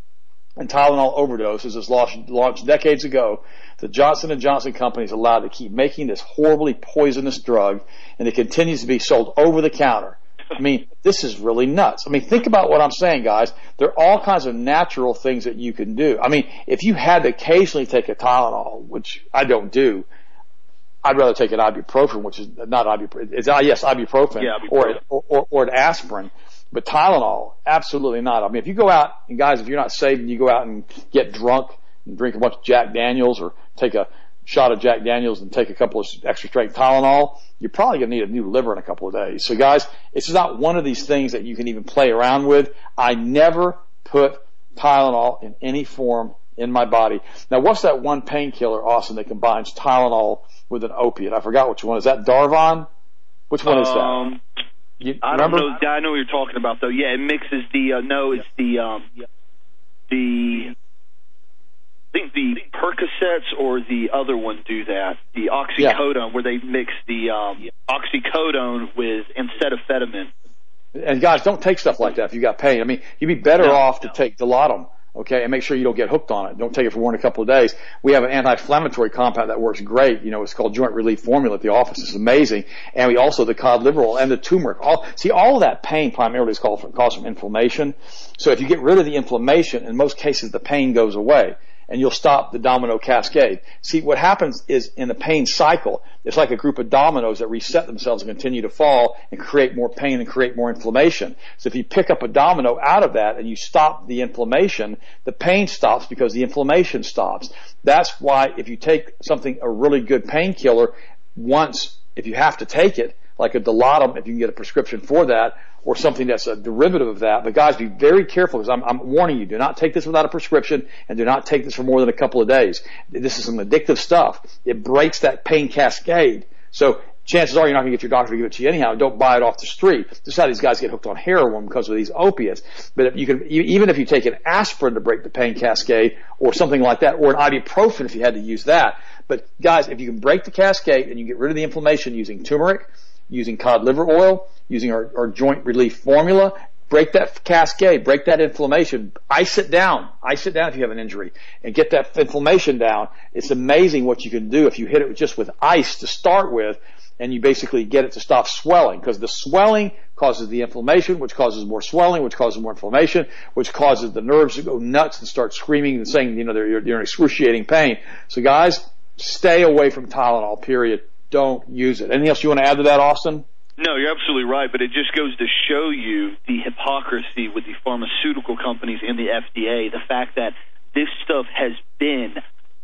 and Tylenol overdoses, as launched decades ago, the Johnson and Johnson company is allowed to keep making this horribly poisonous drug, and it continues to be sold over the counter. I mean, this is really nuts. I mean, think about what I'm saying, guys. There are all kinds of natural things that you can do. I mean, if you had to occasionally take a Tylenol, which I don't do, I'd rather take an ibuprofen, which is not ibuprofen. It's, uh, yes, ibuprofen, yeah, ibuprofen. Or, or, or, or an aspirin. But Tylenol, absolutely not. I mean, if you go out, and guys, if you're not safe and you go out and get drunk and drink a bunch of Jack Daniels or take a shot of Jack Daniels and take a couple of extra strength Tylenol, you're probably going to need a new liver in a couple of days. So guys, it's not one of these things that you can even play around with. I never put Tylenol in any form in my body. Now, what's that one painkiller, Austin, that combines Tylenol with an opiate? I forgot which one. Is that Darvon? Which one is that? Um, you I remember? don't know. I know what you're talking about, though. Yeah, it mixes the, uh, no, it's the, um, the, I think the Percocets or the other one do that, the oxycodone, yeah. Where they mix the um, oxycodone with acetaminophen. And guys, don't take stuff like that if you got pain. I mean, you'd be better no, off to no. take Dilaudid, okay, and make sure you don't get hooked on it. Don't take it for more than a couple of days. We have an anti-inflammatory compound that works great. You know, it's called Joint Relief Formula at the office. It's amazing. And we also, the cod liver oil and the turmeric. All, see, all of that pain primarily is called from, caused from inflammation. So if you get rid of the inflammation, in most cases the pain goes away. and you'll stop the domino cascade. See, what happens is in the pain cycle, it's like a group of dominoes that reset themselves and continue to fall and create more pain and create more inflammation. So if you pick up a domino out of that and you stop the inflammation, the pain stops because the inflammation stops. That's why if you take something, a really good painkiller, once, if you have to take it, like a Dilaudid, if you can get a prescription for that, or something that's a derivative of that. But guys, be very careful, because I'm, I'm warning you, do not take this without a prescription, and do not take this for more than a couple of days. This is some addictive stuff. It breaks that pain cascade. So chances are you're not going to get your doctor to give it to you anyhow. Don't buy it off the street. This is how these guys get hooked on heroin, because of these opiates. But if you can, even if you take an aspirin to break the pain cascade, or something like that, or an ibuprofen if you had to use that. But guys, if you can break the cascade and you get rid of the inflammation using turmeric, using cod liver oil, using our, our joint relief formula, break that cascade, break that inflammation, ice it down, ice it down if you have an injury, and get that inflammation down. It's amazing what you can do if you hit it just with ice to start with, and you basically get it to stop swelling, because the swelling causes the inflammation, which causes more swelling, which causes more inflammation, which causes the nerves to go nuts and start screaming and saying, you know, they're, you're in excruciating pain. So guys, stay away from Tylenol, period. Don't use it. Anything else you want to add to that, Austin? No, you're absolutely right, but it just goes to show you the hypocrisy with the pharmaceutical companies and the F D A, the fact that this stuff has been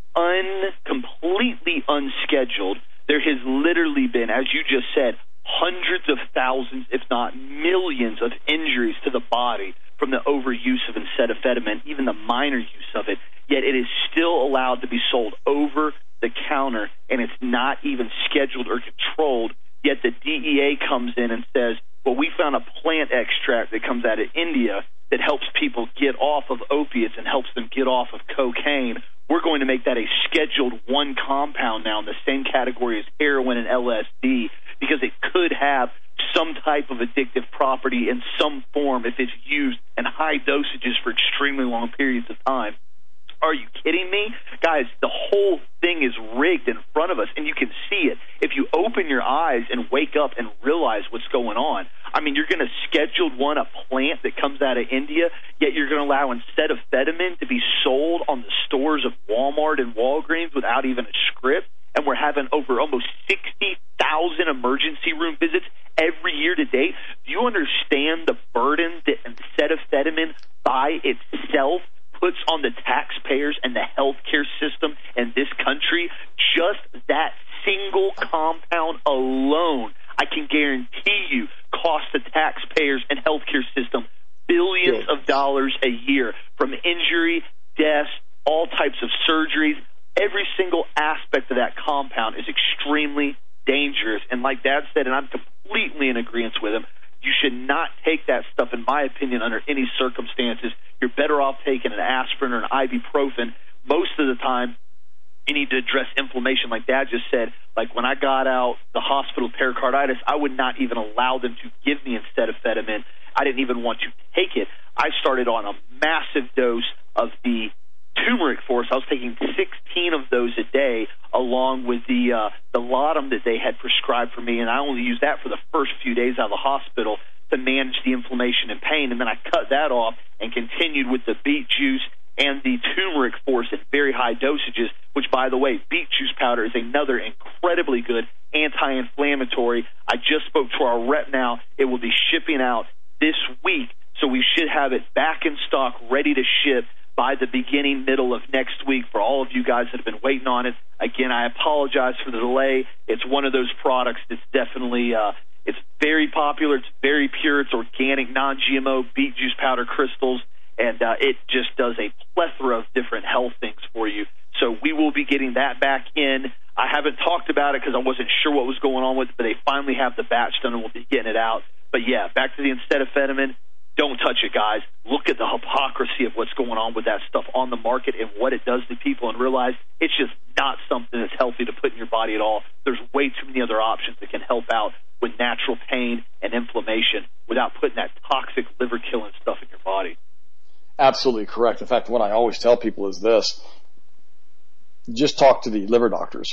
un, completely unscheduled. There has literally been, as you just said, hundreds of thousands, if not millions, of injuries to the body from the overuse of acetaminophen, even the minor use of it, yet it is still allowed to be sold over the counter, and it's not even scheduled or controlled. Yet the D E A comes in and says, well, we found a plant extract that comes out of India that helps people get off of opiates and helps them get off of cocaine. We're going to make that a scheduled one compound now in the same category as heroin and L S D, because it could have some type of addictive property in some form if it's used in high dosages for extremely long periods of time. Are you kidding me? Guys, the whole thing is rigged in front of us, and you can see it. If you open your eyes and wake up and realize what's going on, I mean, you're going to schedule one, a plant that comes out of India, yet you're going to allow acetaminophen to be sold on the stores of Walmart and Walgreens without even a script, and we're having over almost sixty thousand emergency room visits every year to date. Do you understand the burden that acetaminophen by itself puts on the taxpayers and the healthcare system in this country? Just that single compound alone, I can guarantee you, costs the taxpayers and healthcare system billions of dollars a year, from injury, deaths, all types of surgeries. Every single aspect of that compound is extremely dangerous. And like Dad said, and I'm completely in agreement with him, you should not take that stuff, in my opinion, under any circumstances. You're better off taking an aspirin or an ibuprofen. Most of the time, you need to address inflammation, like Dad just said. Like when I got out the hospital pericarditis, I would not even allow them to give me acetaminophen. I didn't even want to take it. I started on a massive dose of the turmeric force. I was taking sixteen of those a day, along with the uh, the Dilaudid that they had prescribed for me, and I only used that for the first few days out of the hospital to manage the inflammation and pain, and then I cut that off and continued with the beet juice and the turmeric force at very high dosages, which, by the way, beet juice powder is another incredibly good anti-inflammatory. I just spoke to our rep now. It will be shipping out this week, so we should have it back in stock, ready to ship by the beginning, middle of next week for all of you guys that have been waiting on it. Again, I apologize for the delay. It's one of those products that's definitely, uh, it's very popular. It's very pure. It's organic, non-G M O beet juice powder crystals, and uh, it just does a plethora of different health things for you. So we will be getting that back in. I haven't talked about it because I wasn't sure what was going on with it, but they finally have the batch done and we'll be getting it out. But yeah, back to the acetaminophen. Don't touch it, guys. Look at the hypocrisy of what's going on with that stuff on the market and what it does to people, and realize it's just not something that's healthy to put in your body at all. There's way too many other options that can help out with natural pain and inflammation without putting that toxic liver-killing stuff in your body. Absolutely correct. In fact, what I always tell people is this. Just talk to the liver doctors.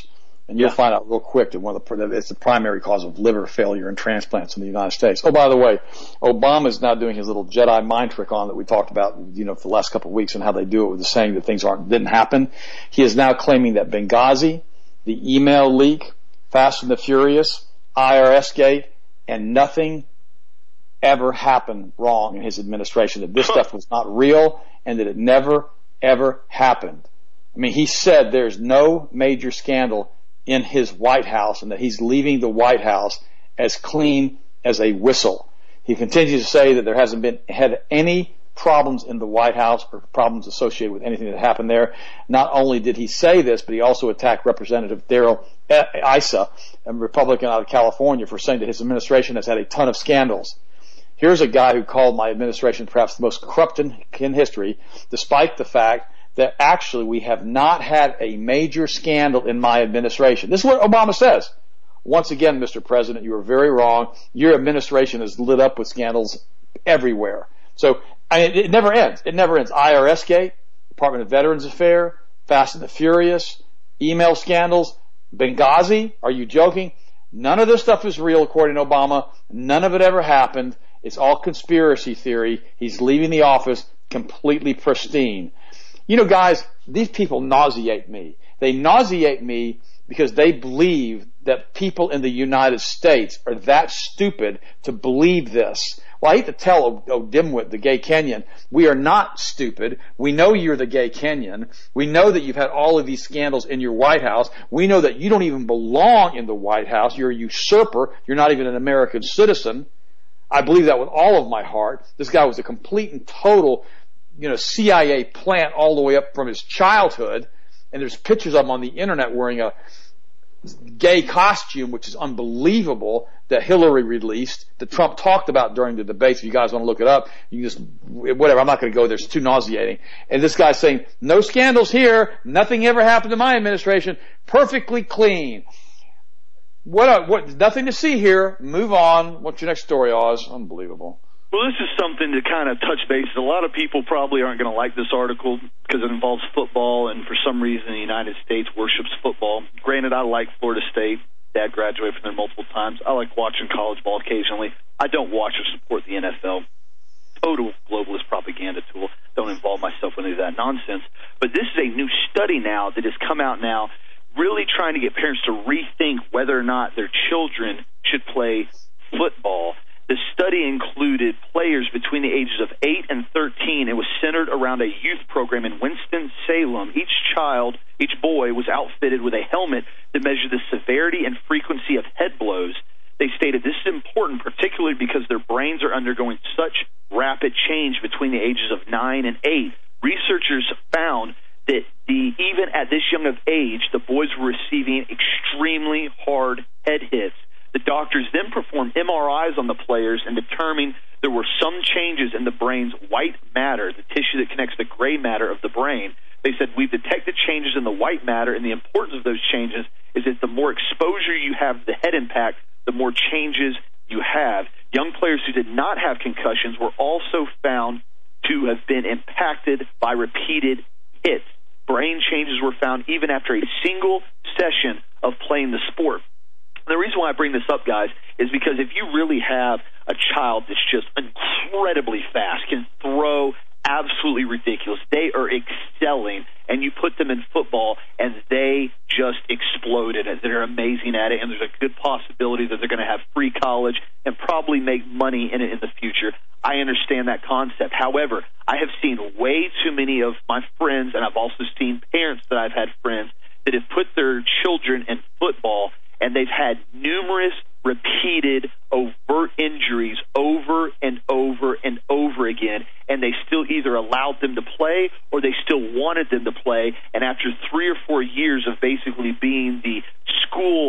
And you'll yeah. find out real quick that one of the, it's the primary cause of liver failure and transplants in the United States. Oh, by the way, Obama's now doing his little Jedi mind trick on that we talked about, you know, for the last couple of weeks and how they do it with the saying that things aren't, didn't happen. He is now claiming that Benghazi, the email leak, Fast and the Furious, I R S gate, and nothing ever happened wrong in his administration, that this stuff was not real and that it never, ever happened. I mean, he said there's no major scandal in his White House and that he's leaving the White House as clean as a whistle. He continues to say that there hasn't been had any problems in the White House or problems associated with anything that happened there. Not only did he say this, but he also attacked Representative Darrell Issa, a Republican out of California, for saying that his administration has had a ton of scandals. Here's a guy who called my administration perhaps the most corrupt in, in history, despite the fact that actually we have not had a major scandal in my administration. This is what Obama says. Once again, Mister President, you are very wrong. Your administration is lit up with scandals everywhere. So, I mean, it never ends. It never ends. I R S gate, Department of Veterans Affairs, Fast and the Furious, email scandals, Benghazi. Are you joking? None of this stuff is real, according to Obama. None of it ever happened. It's all conspiracy theory. He's leaving the office completely pristine. You know, guys, these people nauseate me. They nauseate me because they believe that people in the United States are that stupid to believe this. Well, I hate to tell O, o Dimwit, the gay Kenyan, we are not stupid. We know you're the gay Kenyan. We know that you've had all of these scandals in your White House. We know that you don't even belong in the White House. You're a usurper. You're not even an American citizen. I believe that with all of my heart. This guy was a complete and total, you know, C I A plant all the way up from his childhood. And there's pictures of him on the internet wearing a gay costume, which is unbelievable, that Hillary released, that Trump talked about during the debates. If you guys want to look it up, you can just, whatever, I'm not going to go there. It's too nauseating. And this guy's saying, no scandals here. Nothing ever happened to my administration. Perfectly clean. What, a, what, nothing to see here. Move on. What's your next story, Oz? Unbelievable. Well, this is something to kind of touch base. A lot of people probably aren't going to like this article because it involves football, and for some reason the United States worships football. Granted, I like Florida State. Dad graduated from there multiple times. I like watching college ball occasionally. I don't watch or support the N F L. Total globalist propaganda tool. Don't involve myself in any of that nonsense. But this is a new study now that has come out now, really trying to get parents to rethink whether or not their children should play football. The study included players between the ages of eight and thirteen. It was centered around a youth program in Winston-Salem. Each child, each boy, was outfitted with a helmet that measured the severity and frequency of head blows. They stated this is important, particularly because their brains are undergoing such rapid change between the ages of nine and eight. Researchers found that the even at this young of age, the boys were receiving extremely hard head hits. The doctors then performed M R Is on the players and determined there were some changes in the brain's white matter, the tissue that connects the gray matter of the brain. They said, we've detected changes in the white matter, and the importance of those changes is that the more exposure you have to the head impact, the more changes you have. Young players who did not have concussions were also found to have been impacted by repeated hits. Brain changes were found even after a single session of playing the sport. The reason why I bring this up, guys, is because if you really have a child that's just incredibly fast, can throw absolutely ridiculous, they are excelling, and you put them in football and they just exploded, and they're amazing at it, and there's a good possibility that they're going to have free college and probably make money in it in the future. I understand that concept. However, I have seen way too many of my friends, and I've also seen parents that I've had friends that have put their children in football, and they've had numerous repeated overt injuries over and over and over again, and they still either allowed them to play or they still wanted them to play, and after three or four years of basically being the school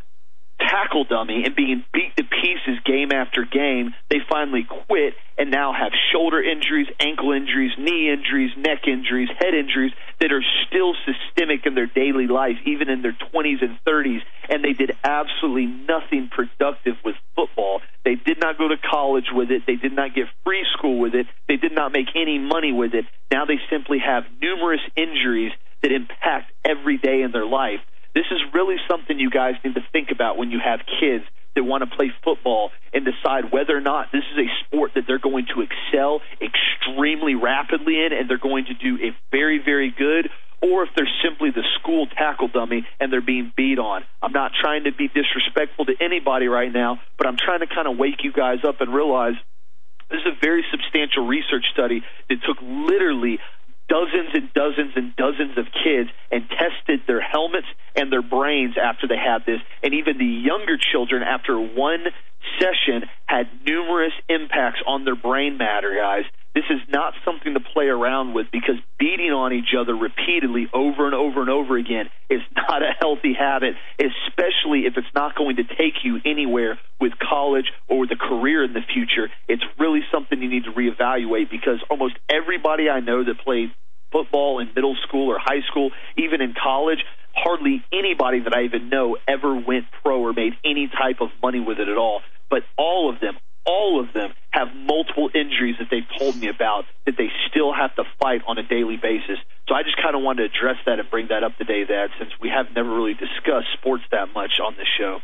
tackle dummy and being beat to pieces game after game, they finally quit and now have shoulder injuries, ankle injuries, knee injuries, neck injuries, head injuries that are still systemic in their daily life, even in their twenties and thirties, and they did absolutely nothing productive with football. They did not go to college with it. They did not get free school with it. They did not make any money with it. Now they simply have numerous injuries that impact every day in their life. This is really something you guys need to think about when you have kids that want to play football and decide whether or not this is a sport that they're going to excel extremely rapidly in and they're going to do it very, very good, or if they're simply the school tackle dummy and they're being beat on. I'm not trying to be disrespectful to anybody right now, but I'm trying to kind of wake you guys up and realize this is a very substantial research study that took literally dozens and dozens and dozens of kids and tested their helmets and their brains after they had this. And even the younger children, after one session, had numerous impacts on their brain matter, guys. This is not something to play around with, because beating on each other repeatedly over and over and over again is not a healthy habit, especially if it's not going to take you anywhere with college or with a career in the future. It's really something you need to reevaluate, because almost everybody I know that played football in middle school or high school, even in college, hardly anybody that I even know ever went pro or made any type of money with it at all. But all of them, all of them have multiple injuries that they've told me about that they still have to fight on a daily basis. So I just kind of wanted to address that and bring that up today, that since we have never really discussed sports that much on this show.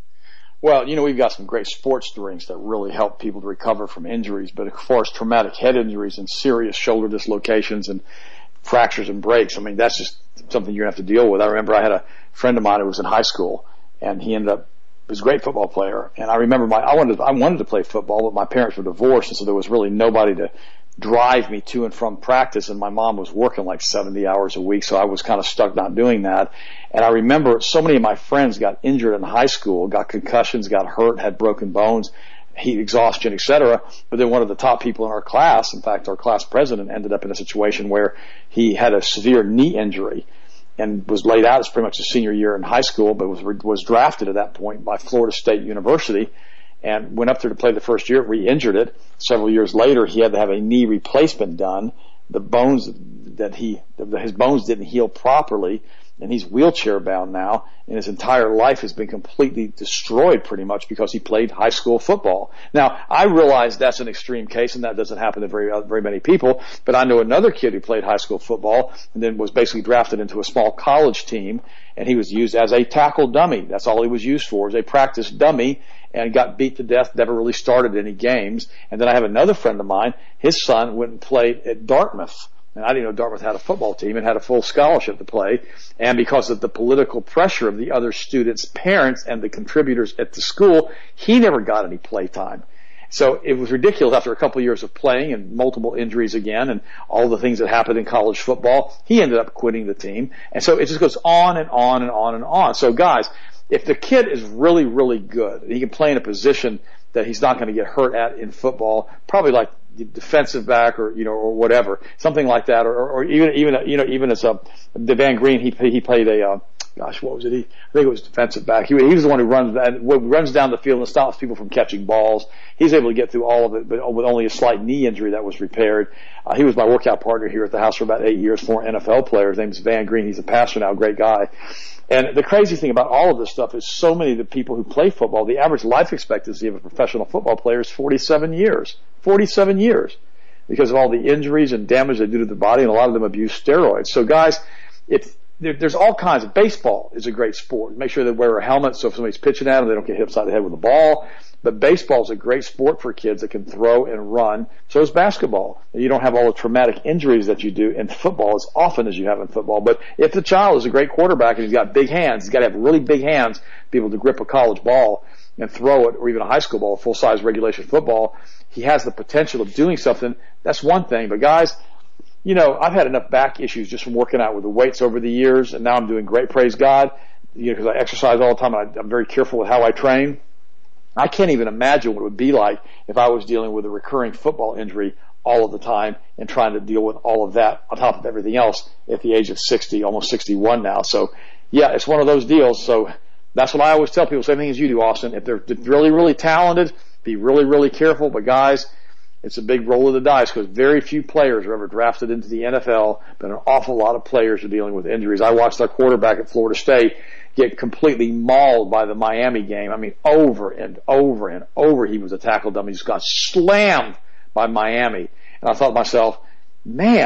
Well, you know, we've got some great sports drinks that really help people to recover from injuries, but of course, traumatic head injuries and serious shoulder dislocations and fractures and breaks, I mean, that's just something you're going to have to deal with. I remember I had a friend of mine who was in high school, and he ended up He was a great football player, and I remember my I wanted to, I wanted to play football, but my parents were divorced, and so there was really nobody to drive me to and from practice, and my mom was working like seventy hours a week, so I was kind of stuck not doing that. And I remember so many of my friends got injured in high school, got concussions, got hurt, had broken bones, heat exhaustion, et cetera. But then one of the top people in our class, in fact, our class president, ended up in a situation where he had a severe knee injury and was laid out as pretty much his senior year in high school, but was was drafted at that point by Florida State University and went up there to play the first year, re-injured it. Several years later, he had to have a knee replacement done. The bones that he, his bones didn't heal properly, and he's wheelchair bound now, and his entire life has been completely destroyed pretty much because he played high school football. Now, I realize that's an extreme case, and that doesn't happen to very, very many people, but I know another kid who played high school football and then was basically drafted into a small college team, and he was used as a tackle dummy. That's all he was used for, was a practice dummy, and got beat to death, never really started any games. And then I have another friend of mine, his son went and played at Dartmouth. And I didn't know Dartmouth had a football team and had a full scholarship to play. And because of the political pressure of the other students' parents and the contributors at the school, he never got any play time. So it was ridiculous after a couple of years of playing and multiple injuries again and all the things that happened in college football. He ended up quitting the team. And so it just goes on and on and on and on. So guys, if the kid is really, really good, and he can play in a position that he's not going to get hurt at in football, probably like defensive back or, you know, or whatever, something like that, or, or even, even, you know, even as a, Devan Green, he, he played a, uh, gosh, what was it? He, I think it was defensive back. He, he was the one who runs, runs down the field and stops people from catching balls. He's able to get through all of it, but with only a slight knee injury that was repaired. Uh, he was my workout partner here at the house for about eight years, former N F L player. His name is Van Green. He's a pastor now, great guy. And the crazy thing about all of this stuff is so many of the people who play football, the average life expectancy of a professional football player is forty-seven years. forty-seven years. Because of all the injuries and damage they do to the body, and a lot of them abuse steroids. So guys, if there, there's all kinds of, baseball is a great sport. Make sure they wear a helmet so if somebody's pitching at them, they don't get hit upside the head with a ball. But baseball is a great sport for kids that can throw and run. So is basketball. You don't have all the traumatic injuries that you do in football as often as you have in football. But if the child is a great quarterback and he's got big hands, he's got to have really big hands to be able to grip a college ball and throw it, or even a high school ball, full-size regulation football. He has the potential of doing something. That's one thing. But guys, you know, I've had enough back issues just from working out with the weights over the years, and now I'm doing great, praise God, you know, because I exercise all the time, and I, I'm very careful with how I train. I can't even imagine what it would be like if I was dealing with a recurring football injury all of the time and trying to deal with all of that on top of everything else at the age of sixty, almost sixty-one now. So, yeah, it's one of those deals. So that's what I always tell people, same thing as you do, Austin. If they're really, really talented, be really, really careful. But guys, it's a big roll of the dice because very few players are ever drafted into the N F L, but an awful lot of players are dealing with injuries. I watched our quarterback at Florida State get completely mauled by the Miami game. I mean, over and over and over he was a tackle dummy. He just got slammed by Miami. And I thought to myself, man,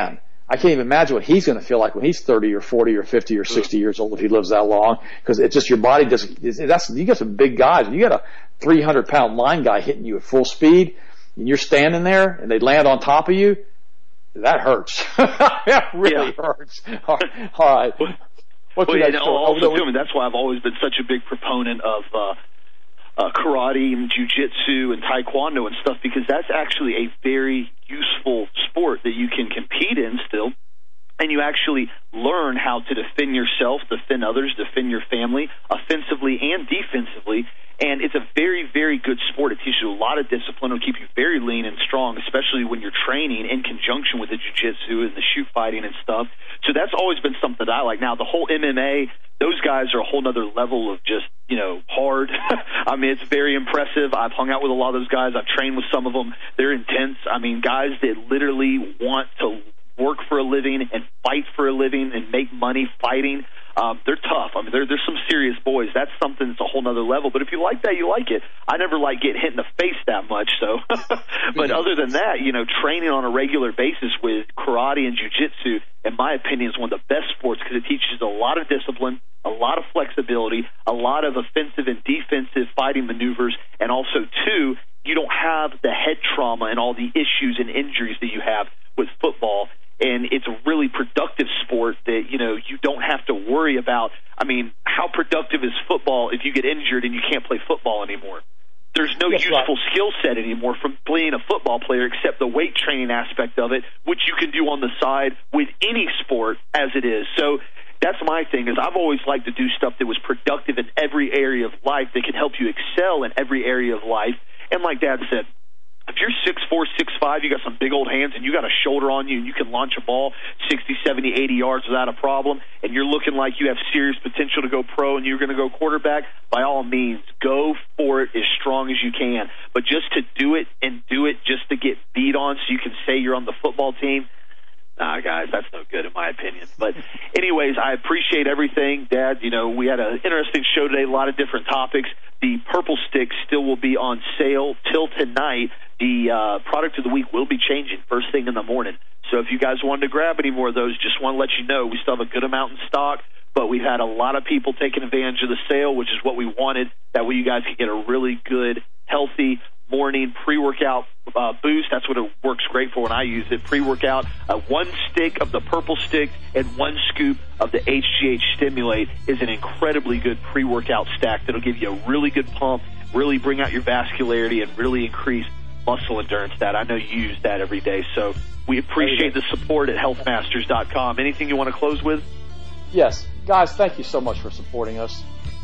I can't even imagine what he's going to feel like when he's thirty or forty or fifty or sixty years old if he lives that long. Because it's just your body doesn't. That's you got some big guys. You got a three hundred pound line guy hitting you at full speed, and you're standing there, and they land on top of you. That hurts. That really yeah. hurts. All right. All right. What's well, yeah, no, also, oh, no, too, that's why I've always been such a big proponent of uh, uh, karate and jiu-jitsu and taekwondo and stuff, because that's actually a very useful sport that you can compete in still, and you actually learn how to defend yourself, defend others, defend your family, offensively and defensively. And it's a very, very good sport. It teaches you a lot of discipline. It'll keep you very lean and strong, especially when you're training in conjunction with the jiu-jitsu and the shoot fighting and stuff. So that's always been something that I like. Now, the whole M M A, those guys are a whole other level of just, you know, hard. I mean, it's very impressive. I've hung out with a lot of those guys. I've trained with some of them. They're intense. I mean, guys that literally want to work for a living and fight for a living and make money fighting. Um, they're tough. I mean, they're, they're some serious boys. That's something that's a whole nother level. But if you like that, you like it. I never like getting hit in the face that much. So, but other than that, you know, training on a regular basis with karate and jiu-jitsu, in my opinion, is one of the best sports because it teaches a lot of discipline, a lot of flexibility, a lot of offensive and defensive fighting maneuvers, and also, two, you don't have the head trauma and all the issues and injuries that you have with football. And it's a really productive sport that, you know, you don't have to worry about. I mean, how productive is football if you get injured and you can't play football anymore? There's no That's useful right. skill set anymore from being a football player except the weight training aspect of it, which you can do on the side with any sport as it is. So that's my thing, is I've always liked to do stuff that was productive in every area of life that can help you excel in every area of life. And like Dad said, if you're six four, six five, you got some big old hands, and you got a shoulder on you, and you can launch a ball sixty, seventy, eighty yards without a problem, and you're looking like you have serious potential to go pro and you're going to go quarterback, by all means, go for it as strong as you can. But just to do it and do it just to get beat on so you can say you're on the football team, nah, guys, that's no good in my opinion. But anyways, I appreciate everything. Dad, you know, we had an interesting show today, a lot of different topics. The Purple Stick still will be on sale till tonight. The uh, product of the week will be changing first thing in the morning. So if you guys wanted to grab any more of those, just want to let you know we still have a good amount in stock, but we've had a lot of people taking advantage of the sale, which is what we wanted. That way you guys can get a really good, healthy morning pre-workout uh, boost. That's what it works great for when I use it. Pre-workout, uh, one stick of the Purple Stick and one scoop of the H G H Stimulate is an incredibly good pre-workout stack that'll give you a really good pump, really bring out your vascularity, and really increase muscle endurance. That I know you use that every day. So we appreciate the support at health masters dot com. Anything you want to close with? Yes. Guys, thank you so much for supporting us.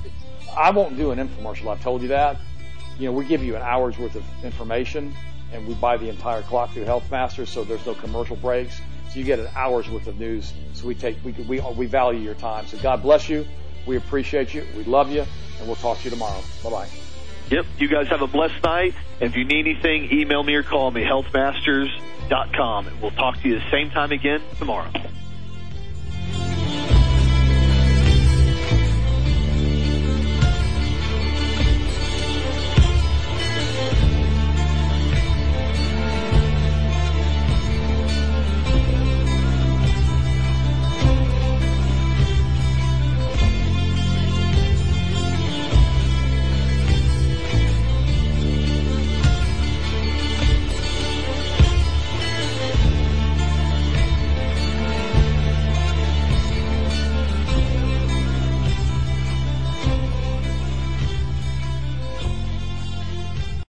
I won't do an infomercial. I've told you that. You know, we give you an hour's worth of information, and we buy the entire clock through Health Masters, so there's no commercial breaks. So you get an hour's worth of news. So we take, we we we value your time. So God bless you. We appreciate you. We love you, and we'll talk to you tomorrow. Bye bye. Yep. You guys have a blessed night. If you need anything, email me or call me, health masters dot com. And we'll talk to you the same time again tomorrow.